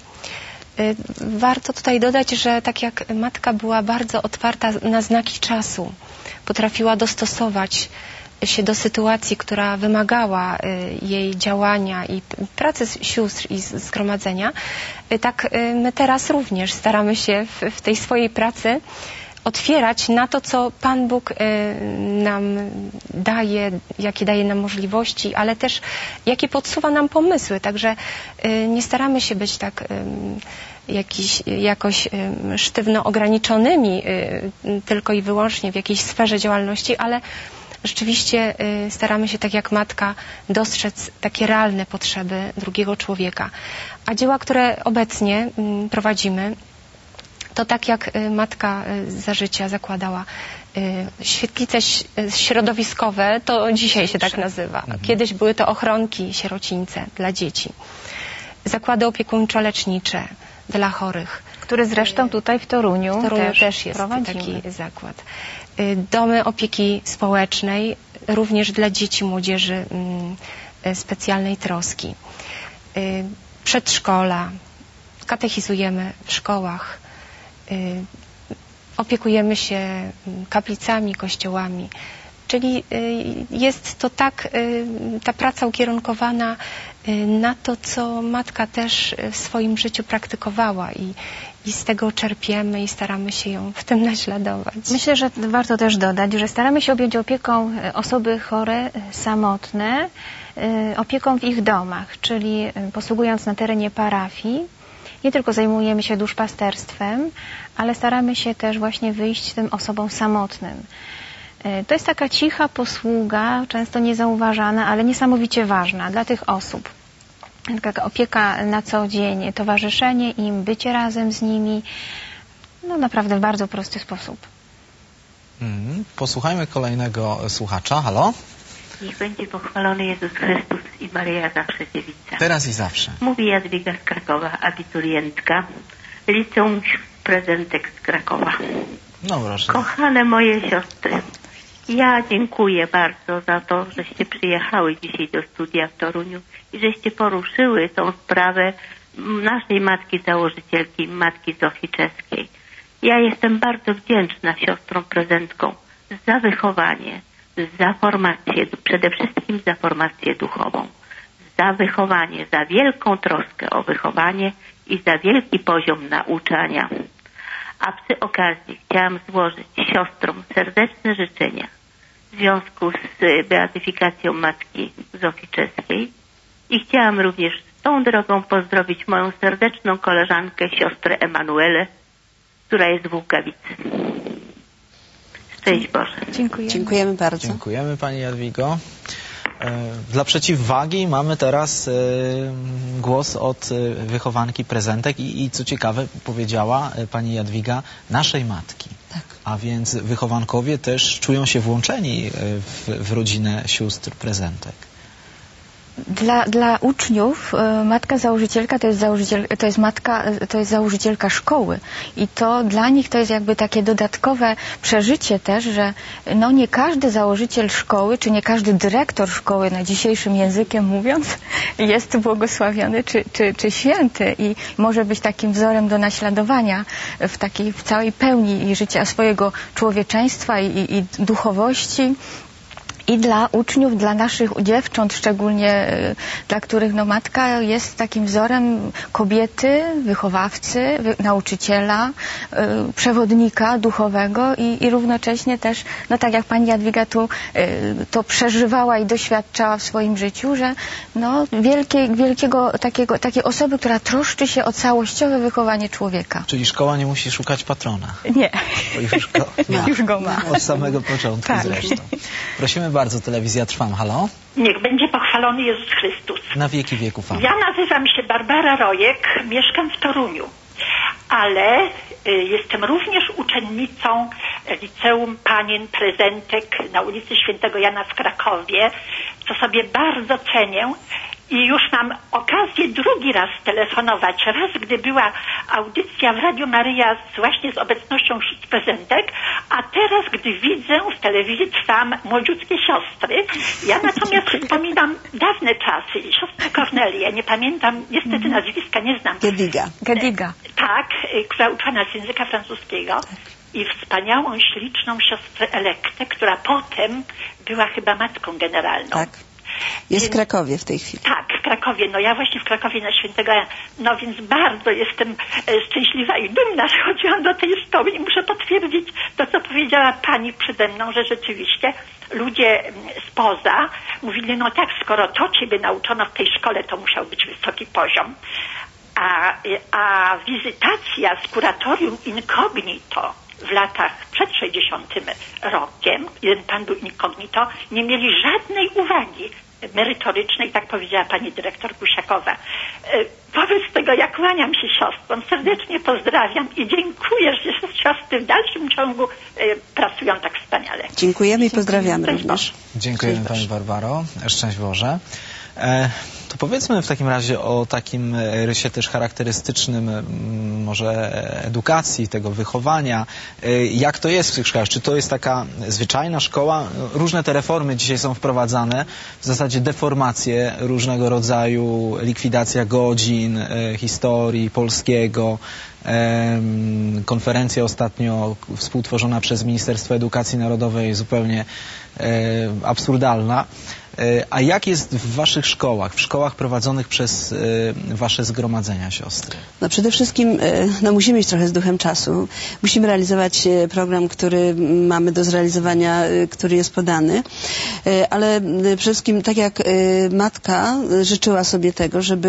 Warto tutaj dodać, że tak jak matka była bardzo otwarta na znaki czasu, potrafiła dostosować się do sytuacji, która wymagała jej działania i pracy sióstr i zgromadzenia, tak my teraz również staramy się w, w tej swojej pracy otwierać na to, co Pan Bóg nam daje, jakie daje nam możliwości, ale też jakie podsuwa nam pomysły. Także nie staramy się być tak jakiś, jakoś sztywno ograniczonymi tylko i wyłącznie w jakiejś sferze działalności, ale rzeczywiście staramy się, tak jak matka, dostrzec takie realne potrzeby drugiego człowieka. A dzieła, które obecnie prowadzimy, to tak jak matka za życia zakładała świetlice środowiskowe, to dzisiaj się tak nazywa. Kiedyś były to ochronki sierocińce dla dzieci. Zakłady opiekuńczo-lecznicze dla chorych. który zresztą tutaj w Toruniu, W Toruniu też, też jest prowadzimy. taki zakład. Domy opieki społecznej, również dla dzieci, młodzieży specjalnej troski. Przedszkola, katechizujemy w szkołach, opiekujemy się kaplicami, kościołami. Czyli jest to tak, ta praca ukierunkowana na to, co matka też w swoim życiu praktykowała i, i z tego czerpiemy i staramy się ją w tym naśladować. Myślę, że warto też dodać, że staramy się objąć opieką osoby chore, samotne, opieką w ich domach, czyli posługując na terenie parafii, nie tylko zajmujemy się duszpasterstwem, ale staramy się też właśnie wyjść tym osobom samotnym. To jest taka cicha posługa, często niezauważana, ale niesamowicie ważna dla tych osób. Taka opieka na co dzień, towarzyszenie im, bycie razem z nimi, no naprawdę w bardzo prosty sposób. Mm, posłuchajmy kolejnego słuchacza. Halo? Niech będzie pochwalony Jezus Chrystus i Maryja zawsze dziewica. Teraz i zawsze. Mówi Jadwiga z Krakowa, abiturientka, liceum prezentek z Krakowa. No proszę. Kochane moje siostry, ja dziękuję bardzo za to, żeście przyjechały dzisiaj do studia w Toruniu i żeście poruszyły tą sprawę naszej matki założycielki, matki Zofii Czeskiej. Ja jestem bardzo wdzięczna siostrom prezentkom za wychowanie, za formację, przede wszystkim za formację duchową, za wychowanie, za wielką troskę o wychowanie i za wielki poziom nauczania. A przy okazji chciałam złożyć siostrom serdeczne życzenia w związku z beatyfikacją matki Zofii Czeskiej i chciałam również tą drogą pozdrowić moją serdeczną koleżankę, siostrę Emanuelę, która jest w Łukawicy. Szczęść Boże. Dziękuję. Dziękujemy bardzo. Dziękujemy Pani Jadwigo. Dla przeciwwagi mamy teraz głos od wychowanki Prezentek i, i co ciekawe powiedziała pani Jadwiga, naszej matki. Tak. A więc wychowankowie też czują się włączeni w, w rodzinę sióstr Prezentek. Dla, dla uczniów e, matka założycielka to jest, założyciel, to jest matka, to jest założycielka szkoły i to dla nich to jest jakby takie dodatkowe przeżycie też, że no nie każdy założyciel szkoły, czy nie każdy dyrektor szkoły, na dzisiejszym językiem mówiąc, jest błogosławiony czy, czy, czy święty i może być takim wzorem do naśladowania w takiej w całej pełni życia swojego człowieczeństwa i, i, i duchowości. I dla uczniów, dla naszych dziewcząt, szczególnie y, dla których no, matka jest takim wzorem kobiety, wychowawcy, wy, nauczyciela, y, przewodnika duchowego i, i równocześnie też, no tak jak pani Jadwiga tu y, to przeżywała i doświadczała w swoim życiu, że no, wielkie, wielkiego takiego, takiej osoby, która troszczy się o całościowe wychowanie człowieka. Czyli szkoła nie musi szukać patrona. Nie. Bo już go ma. Już go ma. Od samego początku Tak. zresztą. Prosimy bardzo, telewizja Trwam. Halo? Niech będzie pochwalony Jezus Chrystus. Na wieki wieków. Amen. Ja nazywam się Barbara Rojek, mieszkam w Toruniu, ale y, jestem również uczennicą Liceum Panien Prezentek na ulicy Świętego Jana w Krakowie, co sobie bardzo cenię. I już mam okazję drugi raz telefonować. Raz, gdy była audycja w Radiu Maryja z, właśnie z obecnością sióstr Prezentek, a teraz, gdy widzę w telewizji Trwam młodziutkie siostry. Ja natomiast wspominam dawne czasy. Siostrę Kornelię, nie pamiętam, niestety nazwiska nie znam. Jadwiga. Jadwiga. Tak, y, która uczyła nas języka francuskiego. Tak. I wspaniałą, śliczną siostrę Elektę, która potem była chyba matką generalną. Tak. Jest w Krakowie w tej chwili. Tak, w Krakowie. No ja właśnie w Krakowie na Świętego Jana. No więc bardzo jestem e, szczęśliwa i dumna, że chodziłam do tej szkoły i muszę potwierdzić to, co powiedziała pani przede mną, że rzeczywiście ludzie spoza mówili, no tak, skoro to ciebie nauczono w tej szkole, to musiał być wysoki poziom. A, a wizytacja z kuratorium incognito w latach przed sześćdziesiątym rokiem, jeden pan był incognito, nie mieli żadnej uwagi merytorycznej, tak powiedziała pani dyrektor Kusiakowa. Wobec tego ja kłaniam się siostrom, serdecznie pozdrawiam i dziękuję, że siostry w dalszym ciągu pracują tak wspaniale. Dziękujemy i pozdrawiamy Cześć również. Dziękujemy Cześć pani Barbaro. Szczęść Boże. E, to powiedzmy w takim razie o takim rysie też charakterystycznym m, może edukacji, tego wychowania. E, jak to jest w tych szkołach? Czy to jest taka zwyczajna szkoła? Różne te reformy dzisiaj są wprowadzane, w zasadzie deformacje różnego rodzaju, likwidacja godzin, e, historii polskiego, e, konferencja ostatnio współtworzona przez Ministerstwo Edukacji Narodowej, zupełnie e, absurdalna. A jak jest w waszych szkołach, w szkołach prowadzonych przez y, wasze zgromadzenia, siostry? No przede wszystkim y, no musimy iść trochę z duchem czasu. Musimy realizować y, program, który mamy do zrealizowania, y, który jest podany. Y, ale y, przede wszystkim, tak jak y, matka y, życzyła sobie tego, żeby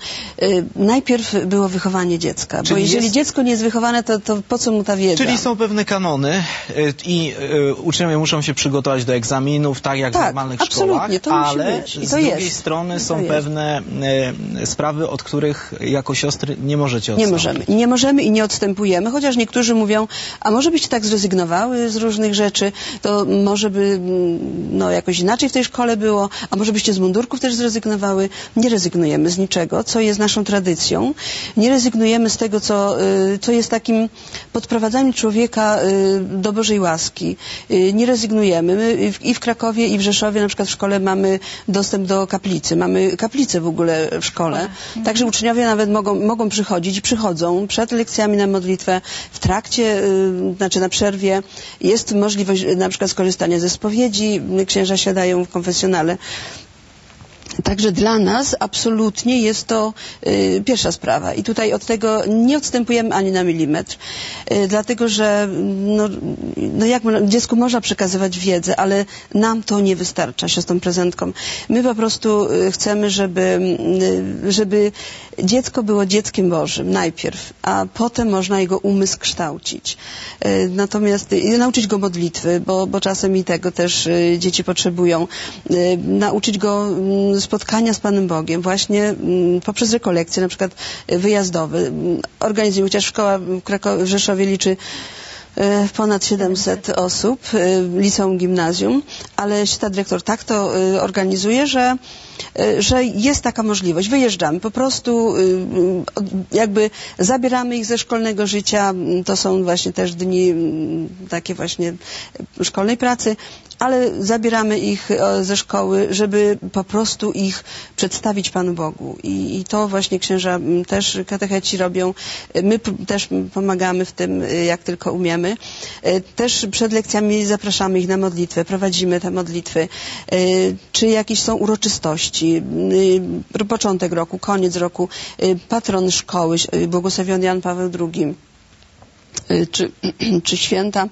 y, najpierw było wychowanie dziecka. Czyli bo jeżeli jest... dziecko nie jest wychowane, to, to po co mu ta wiedza? Czyli są pewne kanony y, i y, uczniowie muszą się przygotować do egzaminów, tak jak tak, w normalnych absolutnie. szkołach. To musi ale być. I z to drugiej jest. strony są jest. pewne e, sprawy, od których jako siostry nie możecie Nie odstąpić. możemy. Nie możemy i nie odstępujemy, chociaż niektórzy mówią, a może byście tak zrezygnowały z różnych rzeczy, to może by no, jakoś inaczej w tej szkole było, a może byście z mundurków też zrezygnowały. Nie rezygnujemy z niczego, co jest naszą tradycją. Nie rezygnujemy z tego, co, co jest takim podprowadzaniem człowieka do Bożej łaski. Nie rezygnujemy. My i w Krakowie, i w Rzeszowie na przykład w szkole mamy dostęp do kaplicy. Mamy kaplicę w ogóle w szkole. Mhm. Także uczniowie nawet mogą, mogą przychodzić i przychodzą przed lekcjami na modlitwę, w trakcie, yy, znaczy na przerwie. Jest możliwość na przykład skorzystania ze spowiedzi. Księża siadają w konfesjonale. Także dla nas absolutnie jest to y, pierwsza sprawa i tutaj od tego nie odstępujemy ani na milimetr, y, dlatego że no, no jak dziecku można przekazywać wiedzę, ale nam to nie wystarcza, siostrom prezentkom. My po prostu y, chcemy, żeby, y, żeby dziecko było dzieckiem Bożym najpierw, a potem można jego umysł kształcić. Y, natomiast y, nauczyć go modlitwy, bo, bo czasem i tego też y, dzieci potrzebują. Y, nauczyć go y, spotkania z Panem Bogiem właśnie y, poprzez rekolekcje, na przykład y, wyjazdowe. Y, organizuje, chociaż szkoła w, Krakowie, w Rzeszowie liczy ponad siedemset osób, liceum, gimnazjum, ale siostra dyrektor tak to organizuje, że, że jest taka możliwość. Wyjeżdżamy, po prostu jakby zabieramy ich ze szkolnego życia, to są właśnie też dni takie właśnie szkolnej pracy, ale zabieramy ich ze szkoły, żeby po prostu ich przedstawić Panu Bogu. I, i to właśnie księża też, katecheci robią. My też pomagamy w tym, jak tylko umiemy. Też przed lekcjami zapraszamy ich na modlitwę, prowadzimy te modlitwy. Czy jakieś są uroczystości, początek roku, koniec roku, patron szkoły, błogosławiony Jan Paweł drugi. Czy, czy święta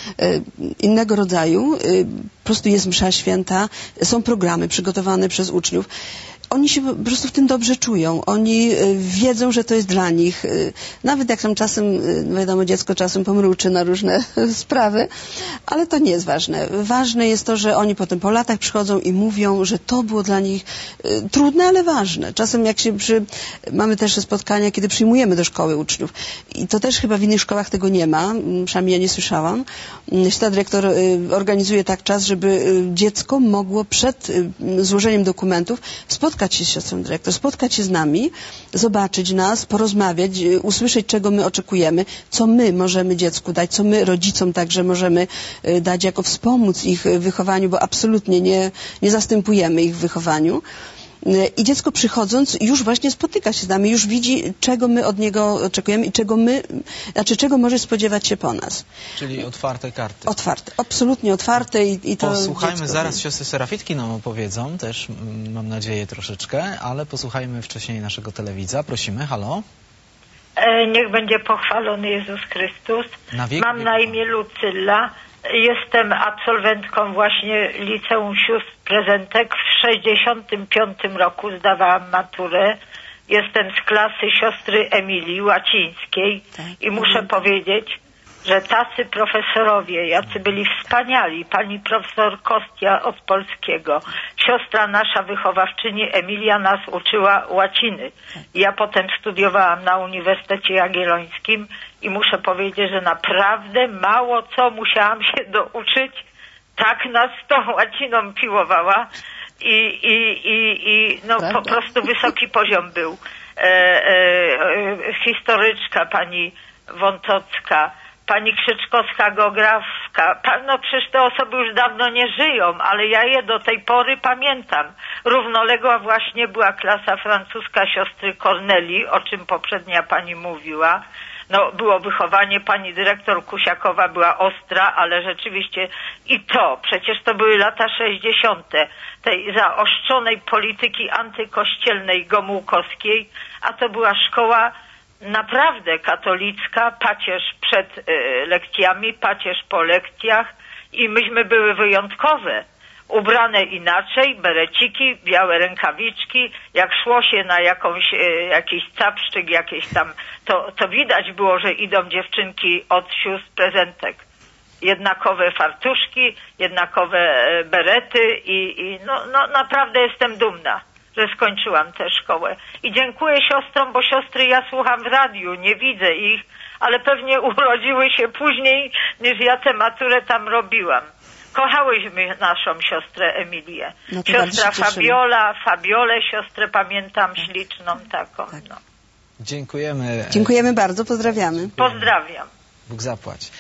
innego rodzaju, po prostu jest msza święta, są programy przygotowane przez uczniów. Oni się po prostu w tym dobrze czują. Oni wiedzą, że to jest dla nich. Nawet jak tam czasem, wiadomo, dziecko czasem pomruczy na różne sprawy, ale to nie jest ważne. Ważne jest to, że oni potem po latach przychodzą i mówią, że to było dla nich trudne, ale ważne. Czasem jak się przy... Mamy też spotkania, kiedy przyjmujemy do szkoły uczniów. I to też chyba w innych szkołach tego nie ma. Przynajmniej ja nie słyszałam. Siostra dyrektor organizuje tak czas, żeby dziecko mogło przed złożeniem dokumentów spotkać się z siostrą dyrektor, spotkać się z nami, zobaczyć nas, porozmawiać, usłyszeć, czego my oczekujemy, co my możemy dziecku dać, co my rodzicom także możemy dać, jako wspomóc ich w wychowaniu, bo absolutnie nie, nie zastępujemy ich w wychowaniu. I dziecko przychodząc już właśnie spotyka się z nami, już widzi, czego my od niego oczekujemy i czego my, znaczy czego może spodziewać się po nas. Czyli otwarte karty. Otwarte, absolutnie otwarte i, i to posłuchajmy dziecko... zaraz, siostry serafitki nam opowiedzą też, mam nadzieję, troszeczkę, ale posłuchajmy wcześniej naszego telewidza. Prosimy, halo. E, niech będzie pochwalony Jezus Chrystus. Na wiek, Mam wiek, na imię Lucylla. Jestem absolwentką właśnie Liceum Sióstr Prezentek. W sześćdziesiątym piątym roku zdawałam maturę. Jestem z klasy siostry Emilii Łacińskiej i muszę powiedzieć, że tacy profesorowie, jacy byli wspaniali, pani profesor Kostia od polskiego, siostra nasza wychowawczyni Emilia nas uczyła łaciny. Ja potem studiowałam na Uniwersytecie Jagiellońskim i muszę powiedzieć, że naprawdę mało co musiałam się douczyć. Tak nas tą łaciną piłowała i, i, i, i no po prostu wysoki poziom był. E, e, historyczka pani Wątocka, pani Krzyczkowska, geografka, no przecież te osoby już dawno nie żyją, ale ja je do tej pory pamiętam. Równoległa właśnie była klasa francuska siostry Kornelii, o czym poprzednia pani mówiła. No, było wychowanie, pani dyrektor Kusiakowa była ostra, ale rzeczywiście i to, przecież to były lata sześćdziesiąte tej zaostrzonej polityki antykościelnej Gomułkowskiej, a to była szkoła naprawdę katolicka, pacierz przed y, lekcjami, pacierz po lekcjach i myśmy były wyjątkowe. Ubrane inaczej, bereciki, białe rękawiczki, jak szło się na jakąś, e, jakiś capszczyk, jakieś tam, to, to widać było, że idą dziewczynki od sióstr prezentek. Jednakowe fartuszki, jednakowe e, berety i, i no, no naprawdę jestem dumna, że skończyłam tę szkołę. I dziękuję siostrom, bo siostry ja słucham w radiu, nie widzę ich, ale pewnie urodziły się później, niż ja tę maturę tam robiłam. Kochałyśmy naszą siostrę Emilię. No Siostra Fabiola, Fabiolę, siostrę pamiętam śliczną taką. Tak. No. Dziękujemy. Dziękujemy bardzo, pozdrawiamy. Pozdrawiam. Bóg zapłać.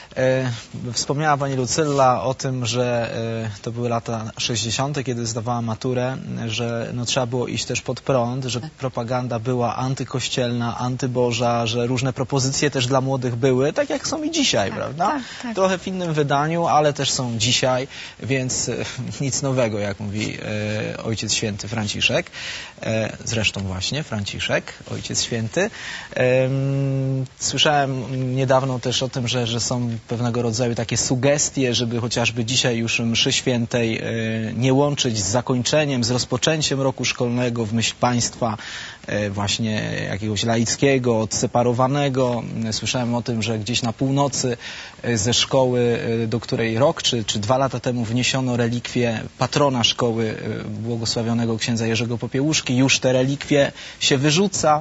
E, wspomniała pani Lucylla o tym, że e, to były lata sześćdziesiąte, kiedy zdawała maturę, że no, trzeba było iść też pod prąd, że propaganda była antykościelna, antyboża, że różne propozycje też dla młodych były, tak jak są i dzisiaj, tak, prawda? Tak, tak. Trochę w innym wydaniu, ale też są dzisiaj, więc e, nic nowego, jak mówi e, Ojciec Święty Franciszek. E, zresztą właśnie Franciszek, Ojciec Święty. E, słyszałem niedawno też o tym, że, że są pewnego rodzaju takie sugestie, żeby chociażby dzisiaj już mszy świętej nie łączyć z zakończeniem, z rozpoczęciem roku szkolnego w myśl państwa właśnie jakiegoś laickiego, odseparowanego. Słyszałem o tym, że gdzieś na północy ze szkoły, do której rok czy, czy dwa lata temu wniesiono relikwie patrona szkoły, błogosławionego księdza Jerzego Popiełuszki, już te relikwie się wyrzuca,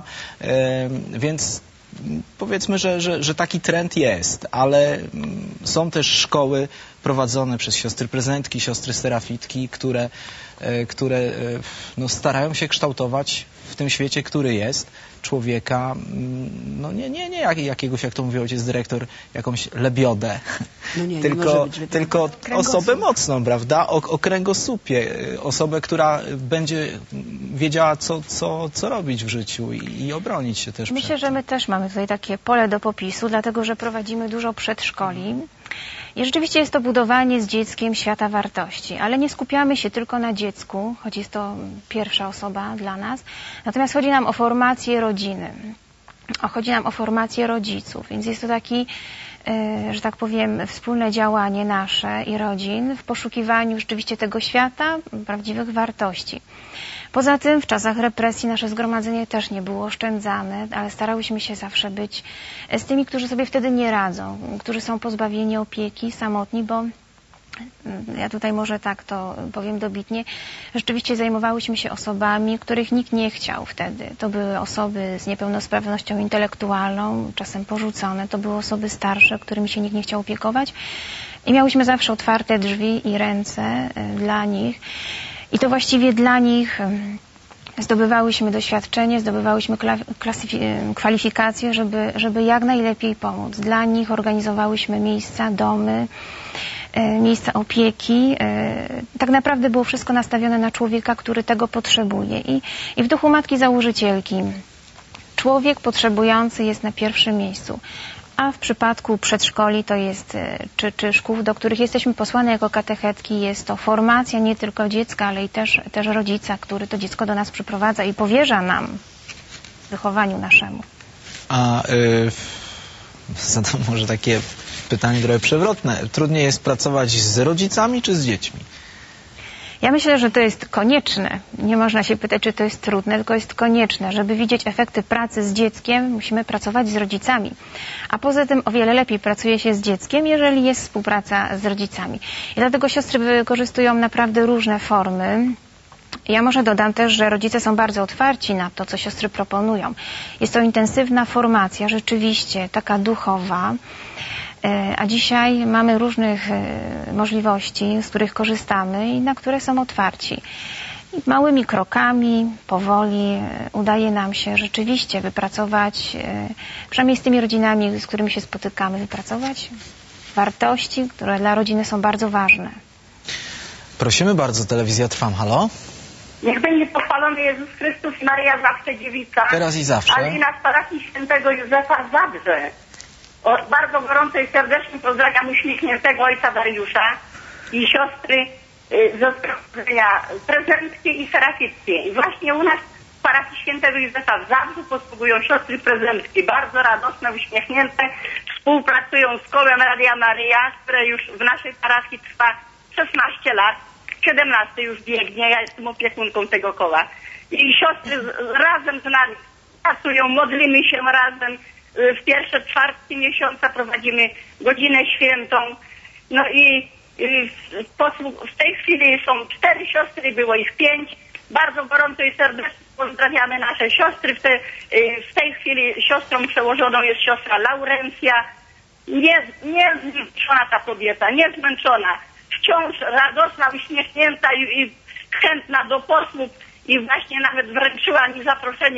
więc powiedzmy, że, że, że taki trend jest, ale są też szkoły prowadzone przez siostry prezentki, siostry serafitki, które, które no, starają się kształtować w tym świecie, który jest, człowieka, no nie, nie, nie jak, jakiegoś, jak to mówił ojciec dyrektor, jakąś lebiodę, no nie, tylko, nie tylko osobę mocną, prawda, o, o kręgosłupie, osobę, która będzie wiedziała, co, co, co robić w życiu i, i obronić się też. Myślę, że my też mamy tutaj takie pole do popisu, dlatego że prowadzimy dużo przedszkoli. I rzeczywiście jest to budowanie z dzieckiem świata wartości, ale nie skupiamy się tylko na dziecku, choć jest to pierwsza osoba dla nas, natomiast chodzi nam o formację rodziny, chodzi nam o formację rodziców, więc jest to taki, że tak powiem, wspólne działanie nasze i rodzin w poszukiwaniu rzeczywiście tego świata, prawdziwych wartości. Poza tym w czasach represji nasze zgromadzenie też nie było oszczędzane, ale starałyśmy się zawsze być z tymi, którzy sobie wtedy nie radzą, którzy są pozbawieni opieki, samotni, bo ja tutaj może tak to powiem dobitnie, rzeczywiście zajmowałyśmy się osobami, których nikt nie chciał wtedy. To były osoby z niepełnosprawnością intelektualną, czasem porzucone, to były osoby starsze, którymi się nikt nie chciał opiekować i miałyśmy zawsze otwarte drzwi i ręce dla nich. I to właściwie dla nich zdobywałyśmy doświadczenie, zdobywałyśmy kwalifikacje, żeby, żeby jak najlepiej pomóc. Dla nich organizowałyśmy miejsca, domy, miejsca opieki. Tak naprawdę było wszystko nastawione na człowieka, który tego potrzebuje. I, i w duchu Matki Założycielki człowiek potrzebujący jest na pierwszym miejscu. A w przypadku przedszkoli to jest, czy, czy szkół, do których jesteśmy posłane jako katechetki, jest to formacja nie tylko dziecka, ale i też, też rodzica, który to dziecko do nas przyprowadza i powierza nam wychowaniu naszemu. A y, zadam może takie pytanie trochę przewrotne. Trudniej jest pracować z rodzicami czy z dziećmi? Ja myślę, że to jest konieczne. Nie można się pytać, czy to jest trudne, tylko jest konieczne. Żeby widzieć efekty pracy z dzieckiem, musimy pracować z rodzicami. A poza tym o wiele lepiej pracuje się z dzieckiem, jeżeli jest współpraca z rodzicami. I dlatego siostry wykorzystują naprawdę różne formy. Ja może dodam też, że rodzice są bardzo otwarci na to, co siostry proponują. Jest to intensywna formacja, rzeczywiście taka duchowa. A dzisiaj mamy różnych możliwości, z których korzystamy i na które są otwarci. I małymi krokami, powoli udaje nam się rzeczywiście wypracować, przynajmniej z tymi rodzinami, z którymi się spotykamy, wypracować wartości, które dla rodziny są bardzo ważne. Prosimy bardzo, telewizja Trwam, halo? Niech będzie pochwalony Jezus Chrystus i Maryja zawsze dziewica. Teraz i zawsze. Alina z parafii świętego Józefa w Zabrze. O, bardzo gorąco i serdecznie pozdrawiam uśmiechniętego ojca Dariusza i siostry y, z Ostrowia prezentki i serafitki. I właśnie u nas w parafii świętego Józefa w Zabrzu posługują siostry prezentki. Bardzo radosne, uśmiechnięte. Współpracują z kołem Radia Maryja, które już w naszej parafii trwa szesnaście lat. siedemnaście już biegnie. Ja jestem opiekunką tego koła. I siostry z, razem z nami pracują, modlimy się razem. W pierwsze czwartki miesiąca prowadzimy godzinę świętą. No i, i w, w tej chwili są cztery siostry, było ich pięć. Bardzo gorąco i serdecznie pozdrawiamy nasze siostry. W, te, w tej chwili siostrą przełożoną jest siostra Laurencja. Nie, nie zmęczona ta kobieta, nie zmęczona. Wciąż radosna, uśmiechnięta i, i chętna do posług i właśnie nawet wręczyła mi zaproszenie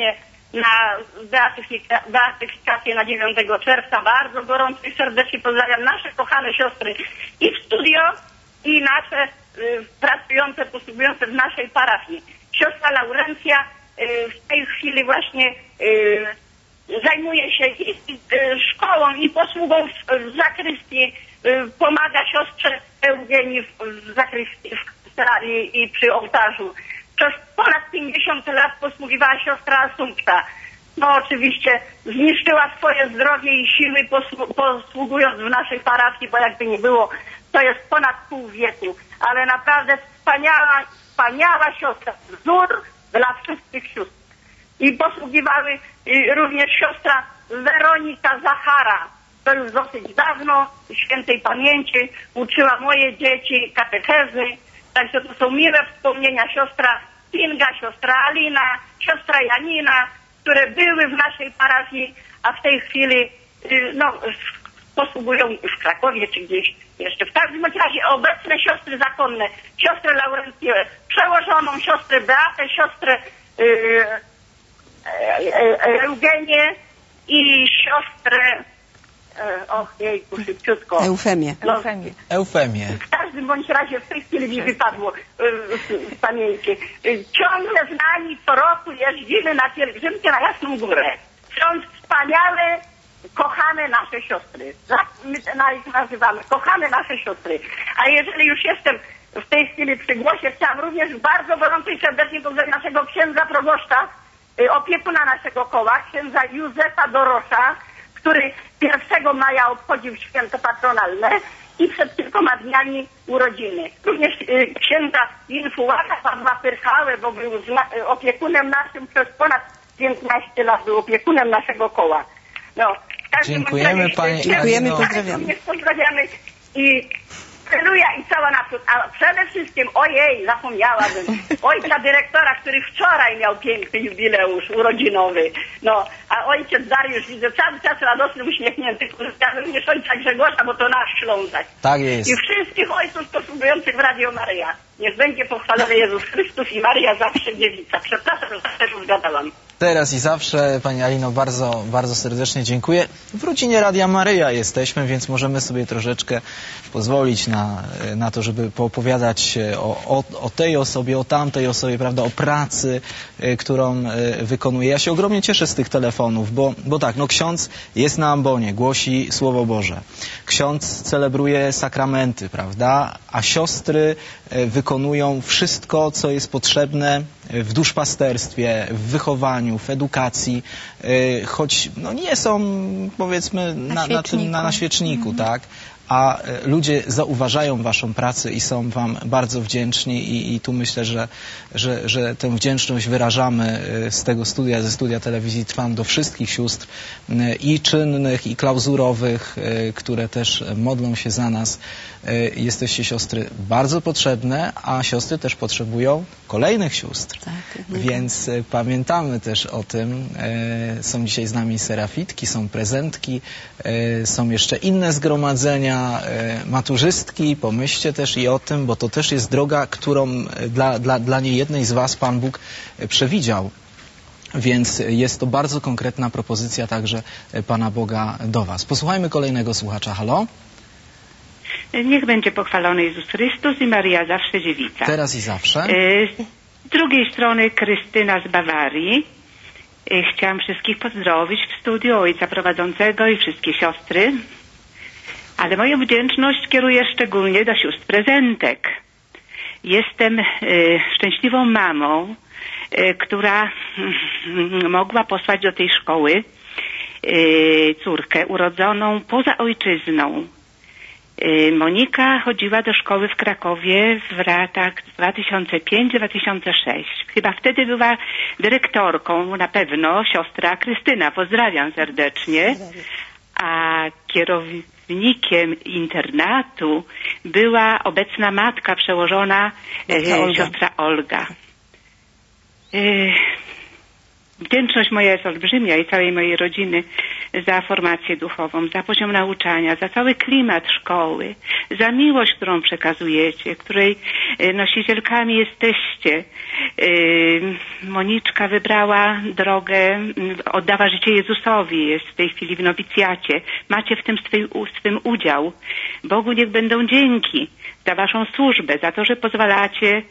na beatyfika, beatyfikację na dziewiątego czerwca. Bardzo gorąco i serdecznie pozdrawiam nasze kochane siostry i w studio, i nasze y, pracujące, posługujące w naszej parafii. Siostra Laurencja y, w tej chwili właśnie y, zajmuje się i, i y, szkołą i posługą w, w zakrystii, y, pomaga siostrze Eugenii w, w zakrystii w sali i przy ołtarzu. Przez ponad pięćdziesiąt lat posługiwała siostra Asumpta. No oczywiście zniszczyła swoje zdrowie i siły posłu posługując w naszej parafii, bo jakby nie było, to jest ponad pół wieku. Ale naprawdę wspaniała, wspaniała siostra, wzór dla wszystkich sióstr. I posługiwały y, również siostra Weronika Zachara. To już dosyć dawno, świętej pamięci, uczyła moje dzieci katechezy. Także to są miłe wspomnienia. Siostra Kinga, siostra Alina, siostra Janina, które były w naszej parafii, a w tej chwili y, no, posługują w Krakowie czy gdzieś jeszcze. W każdym razie obecne siostry zakonne, siostrę Laurencję przełożoną, siostrę Beatę, siostrę y, y, y, Eugenię i siostrę y, och jejku, szybciutko. Eufemię. No, Eufemię. Eufemię. w każdym bądź razie w tej chwili mi wypadło z pamięci. Ciągle z nami co roku jeździmy na pielgrzymkę na Jasną Górę. Są wspaniałe, kochane nasze siostry. My na ich nazywamy. Kochane nasze siostry. A jeżeli już jestem w tej chwili przy głosie, chciałam również bardzo gorąco i serdecznie pozdrowić naszego księdza proboszcza, opiekuna naszego koła, księdza Józefa Dorosza, który pierwszego maja obchodził święto patronalne i przed kilkoma dniami urodziny. Również y, księdza Infułaka Pawła Pyrchałę, bo był zna, y, opiekunem naszym przez ponad piętnaście lat, był opiekunem naszego koła. No, Dziękujemy razie, Pani Dziękujemy, Alino. pozdrawiamy. Również pozdrawiamy i Aleluja i cała naprzód. A przede wszystkim, ojej, zapomniałabym, ojca dyrektora, który wczoraj miał piękny jubileusz urodzinowy. No, a ojciec Dariusz, widzę, cały czas radosny, uśmiechnięty, pozdrawiam również ojca Grzegorza, bo to nasz Ślązak. Tak jest. I wszystkich ojców posługujących w Radio Maryja. Niech będzie pochwalony Jezus Chrystus i Maria zawsze dziewica. Przepraszam, że też już gadałam. Teraz i zawsze, Pani Alino, bardzo, bardzo serdecznie dziękuję. W rodzinie Radia Maryja jesteśmy, więc możemy sobie troszeczkę pozwolić na, na to, żeby poopowiadać o, o, o tej osobie, o tamtej osobie, prawda, o pracy, którą wykonuje. Ja się ogromnie cieszę z tych telefonów, bo, bo tak, no ksiądz jest na ambonie, głosi Słowo Boże. Ksiądz celebruje sakramenty, prawda, a siostry wykonują wszystko, co jest potrzebne w duszpasterstwie, w wychowaniu, w edukacji, choć no nie są, powiedzmy, na, na, tym, na, na świeczniku, mhm. tak? A ludzie zauważają waszą pracę i są wam bardzo wdzięczni i, i tu myślę, że, że, że tę wdzięczność wyrażamy z tego studia, ze studia telewizji Trwam do wszystkich sióstr i czynnych, i klauzurowych, które też modlą się za nas. Jesteście siostry bardzo potrzebne, a siostry też potrzebują kolejnych sióstr. Tak, więc pamiętamy też o tym. Są dzisiaj z nami serafitki, są prezentki, są jeszcze inne zgromadzenia, maturzystki. Pomyślcie też i o tym, bo to też jest droga, którą dla, dla, dla niejednej z was Pan Bóg przewidział. Więc jest to bardzo konkretna propozycja także Pana Boga do was. Posłuchajmy kolejnego słuchacza. Halo? Niech będzie pochwalony Jezus Chrystus i Maria zawsze dziewica. Teraz i zawsze. Z drugiej strony Krystyna z Bawarii. Chciałam wszystkich pozdrowić w studiu, ojca prowadzącego i wszystkie siostry. Ale moją wdzięczność kieruję szczególnie do sióstr prezentek. Jestem y, szczęśliwą mamą, y, która y, mogła posłać do tej szkoły y, córkę urodzoną poza ojczyzną. Y, Monika chodziła do szkoły w Krakowie w latach dwa tysiące piąty do dwa tysiące szóstego. Chyba wtedy była dyrektorką, na pewno siostra Krystyna. Pozdrawiam serdecznie. A kierownikiem internatu była obecna matka przełożona e, Olga. siostra Olga. E, wdzięczność moja jest olbrzymia i całej mojej rodziny za formację duchową, za poziom nauczania, za cały klimat szkoły, za miłość, którą przekazujecie, której nosicielkami jesteście. Moniczka wybrała drogę, oddała życie Jezusowi, jest w tej chwili w nowicjacie. Macie w tym swój, swym udział. Bogu niech będą dzięki za waszą służbę, za to, że pozwalacie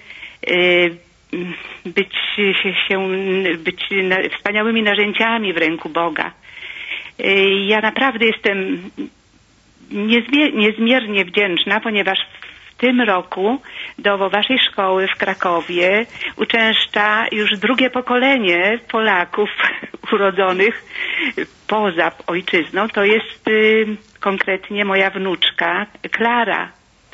być, się, być wspaniałymi narzędziami w ręku Boga. Ja naprawdę jestem niezmiernie wdzięczna, ponieważ w tym roku do waszej szkoły w Krakowie uczęszcza już drugie pokolenie Polaków urodzonych poza ojczyzną. To jest y, konkretnie moja wnuczka Klara.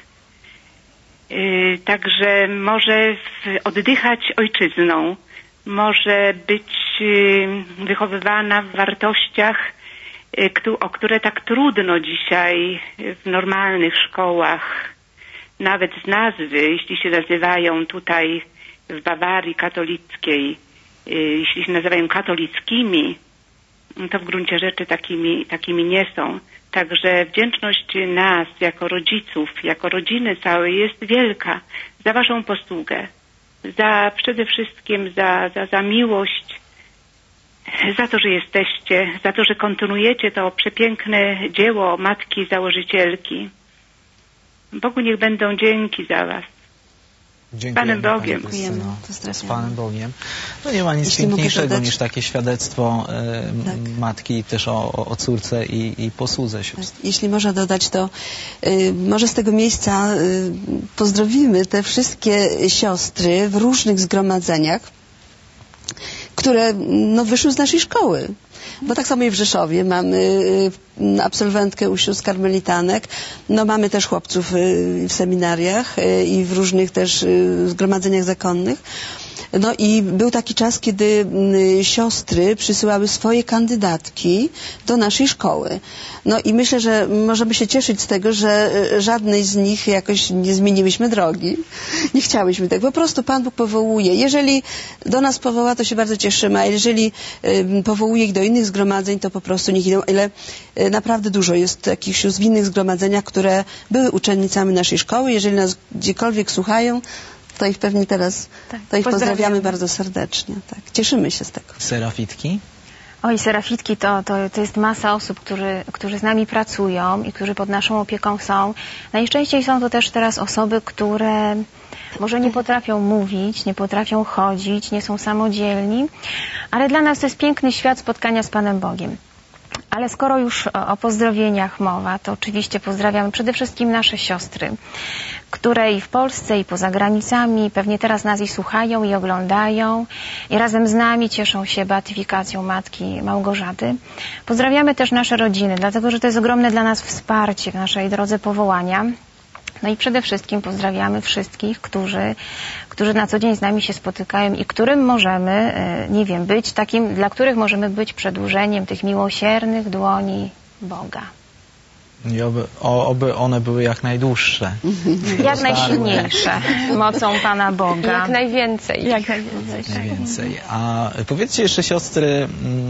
Y, także może oddychać ojczyzną, może być y, wychowywana w wartościach, y, o które tak trudno dzisiaj w normalnych szkołach, nawet z nazwy, jeśli się nazywają tutaj w Bawarii katolickiej, y, jeśli się nazywają katolickimi, to w gruncie rzeczy takimi, takimi nie są. Także wdzięczność nas jako rodziców, jako rodziny całej jest wielka za waszą posługę, za przede wszystkim za, za, za miłość, za to, że jesteście, za to, że kontynuujecie to przepiękne dzieło Matki Założycielki. Bogu niech będą dzięki za was. Dziękujemy, Panem Bogiem. Dziękujemy. Z Panem Bogiem. No nie ma nic Jeśli piękniejszego niż takie świadectwo e, tak. matki też o, o córce i, i posłudze sióstr. Jeśli można dodać, to y, może z tego miejsca y, pozdrowimy te wszystkie siostry w różnych zgromadzeniach, które no, wyszły z naszej szkoły. Bo tak samo i w Rzeszowie mamy y, absolwentkę u sióstr karmelitanek, no mamy też chłopców y, w seminariach y, i w różnych też y, zgromadzeniach zakonnych. No i był taki czas, kiedy y, siostry przysyłały swoje kandydatki do naszej szkoły. No i myślę, że możemy się cieszyć z tego, że y, żadnej z nich jakoś nie zmieniłyśmy drogi. Nie chciałyśmy tak. Po prostu Pan Bóg powołuje. Jeżeli do nas powoła, to się bardzo cieszymy, a jeżeli y, powołuje ich do innych zgromadzeń, to po prostu niech idą. Ale y, naprawdę dużo jest takich sióstr w innych zgromadzeniach, które były uczennicami naszej szkoły. Jeżeli nas gdziekolwiek słuchają, to ich pewnie teraz, tak, to ich pozdrawiamy. pozdrawiamy bardzo serdecznie. Tak. Cieszymy się z tego. Serafitki? Oj, serafitki to, to, to jest masa osób, którzy, którzy z nami pracują i którzy pod naszą opieką są. Najczęściej są to też teraz osoby, które może nie potrafią mówić, nie potrafią chodzić, nie są samodzielni, ale dla nas to jest piękny świat spotkania z Panem Bogiem. Ale skoro już o pozdrowieniach mowa, to oczywiście pozdrawiam przede wszystkim nasze siostry, które i w Polsce, i poza granicami pewnie teraz nas i słuchają, i oglądają, i razem z nami cieszą się beatyfikacją Matki Małgorzaty. Pozdrawiamy też nasze rodziny, dlatego że to jest ogromne dla nas wsparcie w naszej drodze powołania. No i przede wszystkim pozdrawiamy wszystkich, którzy, którzy na co dzień z nami się spotykają i którym możemy, nie wiem, być takim, dla których możemy być przedłużeniem tych miłosiernych dłoni Boga. I oby, o, oby one były jak najdłuższe. Jak najsilniejsze mocą Pana Boga. Jak najwięcej. Jak najwięcej. Jak najwięcej. A powiedzcie jeszcze, siostry,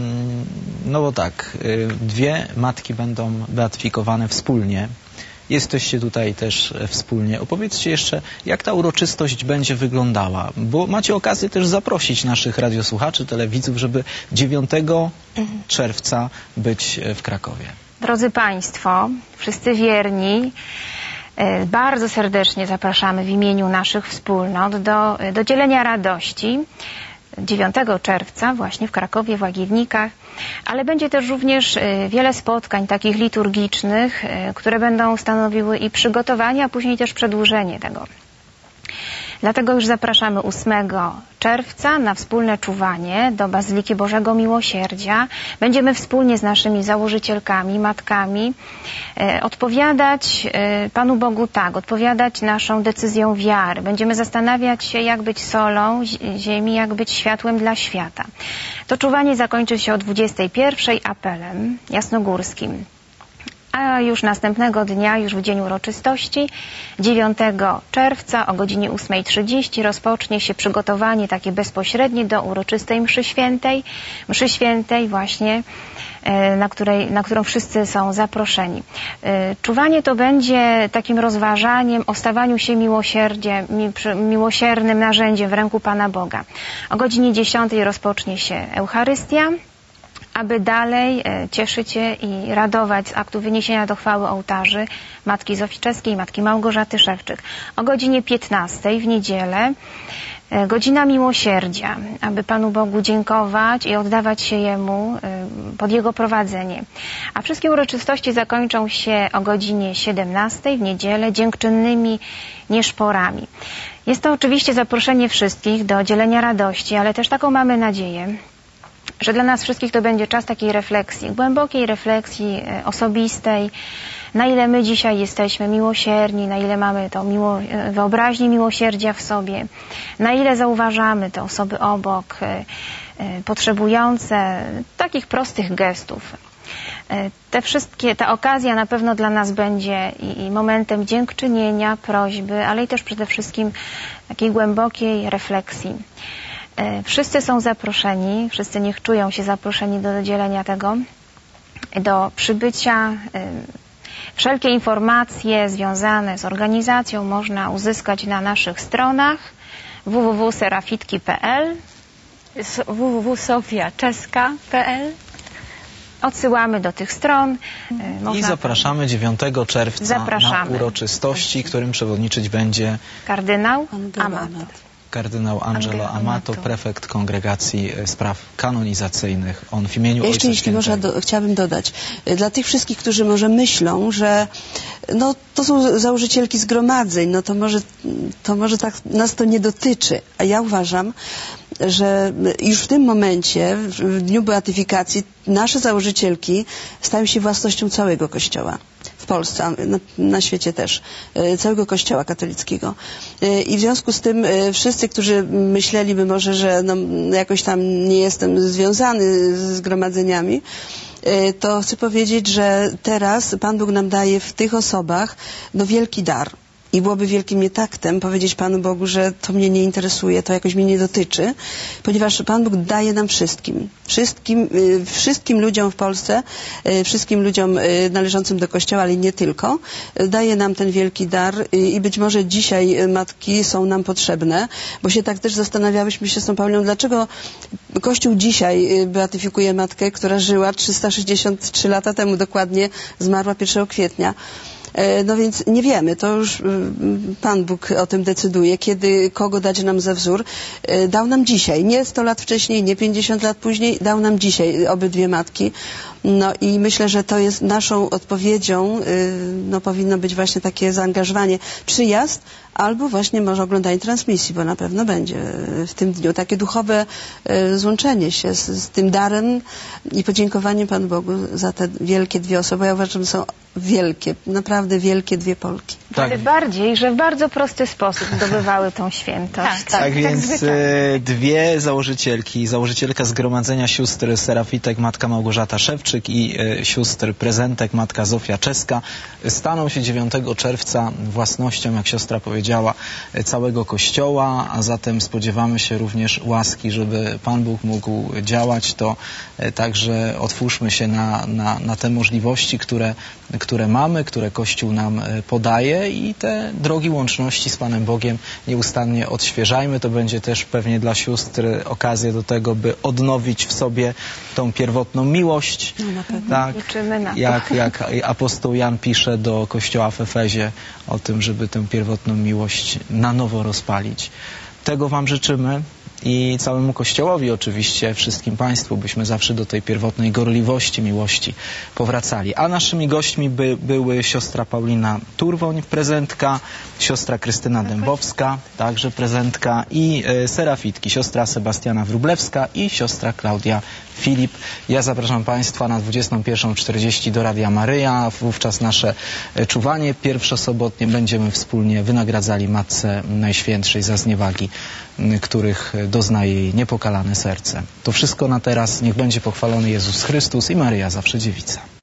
no bo tak, dwie matki będą beatyfikowane wspólnie. Jesteście tutaj też wspólnie. Opowiedzcie jeszcze, jak ta uroczystość będzie wyglądała, bo macie okazję też zaprosić naszych radiosłuchaczy, telewidzów, żeby dziewiątego czerwca być w Krakowie. Drodzy Państwo, wszyscy wierni, bardzo serdecznie zapraszamy w imieniu naszych wspólnot do, do dzielenia radości dziewiątego czerwca właśnie w Krakowie, w Łagiewnikach, ale będzie też również wiele spotkań takich liturgicznych, które będą stanowiły i przygotowanie, a później też przedłużenie tego. Dlatego już zapraszamy ósmego czerwca na wspólne czuwanie do Bazyliki Bożego Miłosierdzia. Będziemy wspólnie z naszymi założycielkami, matkami e, odpowiadać e, Panu Bogu tak, odpowiadać naszą decyzją wiary. Będziemy zastanawiać się, jak być solą ziemi, jak być światłem dla świata. To czuwanie zakończy się o dwudziestej pierwszej apelem jasnogórskim. A już następnego dnia, już w dzień uroczystości, dziewiątego czerwca o godzinie ósmej trzydzieści rozpocznie się przygotowanie takie bezpośrednie do uroczystej mszy świętej. Mszy świętej właśnie, na, której, na którą wszyscy są zaproszeni. Czuwanie to będzie takim rozważaniem o stawaniu się miłosierdziem, miłosiernym narzędziem w ręku Pana Boga. O godzinie dziesiątej rozpocznie się Eucharystia, aby dalej cieszyć się i radować z aktu wyniesienia do chwały ołtarzy Matki Zofii Czeskiej i Matki Małgorzaty Szewczyk. O godzinie piętnastej w niedzielę godzina miłosierdzia, aby Panu Bogu dziękować i oddawać się Jemu pod Jego prowadzenie. A wszystkie uroczystości zakończą się o godzinie siedemnastej w niedzielę dziękczynnymi nieszporami. Jest to oczywiście zaproszenie wszystkich do dzielenia radości, ale też taką mamy nadzieję, że dla nas wszystkich to będzie czas takiej refleksji, głębokiej refleksji osobistej, na ile my dzisiaj jesteśmy miłosierni, na ile mamy to miło, wyobraźnię miłosierdzia w sobie, na ile zauważamy te osoby obok, potrzebujące takich prostych gestów. Te wszystkie, ta okazja na pewno dla nas będzie i, i momentem dziękczynienia, prośby, ale i też przede wszystkim takiej głębokiej refleksji. Wszyscy są zaproszeni, wszyscy niech czują się zaproszeni do dzielenia tego, do przybycia. Wszelkie informacje związane z organizacją można uzyskać na naszych stronach w w w kropka serafitki kropka p l, w w w kropka sofia czeska kropka p l. Odsyłamy do tych stron. Można... I zapraszamy dziewiątego czerwca zapraszamy. na uroczystości, którym przewodniczyć będzie kardynał Amato. Kardynał Angelo Amato, prefekt Kongregacji Spraw Kanonizacyjnych. On w imieniu Jeszcze, jeśli można, do, chciałabym dodać, dla tych wszystkich, którzy może myślą, że no, to są założycielki zgromadzeń, no to może, to może tak nas to nie dotyczy. A ja uważam, że już w tym momencie, w dniu beatyfikacji, nasze założycielki stają się własnością całego Kościoła. W Polsce, na, na świecie też, całego Kościoła katolickiego. I w związku z tym wszyscy, którzy myśleliby może, że no, jakoś tam nie jestem związany z zgromadzeniami, to chcę powiedzieć, że teraz Pan Bóg nam daje w tych osobach no, wielki dar. I byłoby wielkim nietaktem powiedzieć Panu Bogu, że to mnie nie interesuje, to jakoś mnie nie dotyczy, ponieważ Pan Bóg daje nam wszystkim, wszystkim, wszystkim ludziom w Polsce, wszystkim ludziom należącym do Kościoła, ale nie tylko, daje nam ten wielki dar i być może dzisiaj matki są nam potrzebne, bo się tak też zastanawiałyśmy się z tą Pauliną, dlaczego Kościół dzisiaj beatyfikuje matkę, która żyła trzysta sześćdziesiąt trzy lata temu, dokładnie zmarła pierwszego kwietnia. No więc nie wiemy, to już Pan Bóg o tym decyduje, kiedy, kogo dać nam za wzór. Dał nam dzisiaj, nie sto lat wcześniej, nie pięćdziesiąt lat później, dał nam dzisiaj obydwie matki. No i myślę, że to jest naszą odpowiedzią, no powinno być właśnie takie zaangażowanie, przyjazd, albo właśnie może oglądanie transmisji, bo na pewno będzie w tym dniu takie duchowe złączenie się z, z tym darem i podziękowanie Panu Bogu za te wielkie dwie osoby. Ja uważam, że są wielkie, naprawdę wielkie dwie Polki. Tak. Ale bardziej, że w bardzo prosty sposób zdobywały tą świętość. Tak, tak, tak więc tak dwie założycielki, założycielka Zgromadzenia Sióstr Serafitek, Matka Małgorzata Szewczyk i e, sióstr Prezentek, Matka Zofia Czeska, staną się dziewiątego czerwca własnością, jak siostra powiedziała, całego Kościoła, a zatem spodziewamy się również łaski, żeby Pan Bóg mógł działać, to e, także otwórzmy się na, na, na te możliwości, które, które mamy, które Kościół nam podaje i te drogi łączności z Panem Bogiem nieustannie odświeżajmy. To będzie też pewnie dla sióstr okazja do tego, by odnowić w sobie tą pierwotną miłość. No, na pewno. Tak, liczymy na to. Jak, jak apostoł Jan pisze do Kościoła w Efezie o tym, żeby tę pierwotną miłość na nowo rozpalić. Tego Wam życzymy. I całemu Kościołowi oczywiście, wszystkim Państwu, byśmy zawsze do tej pierwotnej gorliwości, miłości powracali. A naszymi gośćmi by, były siostra Paulina Turwoń, prezentka, siostra Krystyna Dębowska, także prezentka i e, serafitki, siostra Sebastiana Wróblewska i siostra Klaudia Filip. Ja zapraszam Państwa na dwudziestą pierwszą czterdzieści do Radia Maryja. Wówczas nasze czuwanie pierwszosobotnie będziemy wspólnie wynagradzali Matce Najświętszej za zniewagi, których doznaje jej niepokalane serce. To wszystko na teraz. Niech będzie pochwalony Jezus Chrystus i Maryja zawsze Dziewica.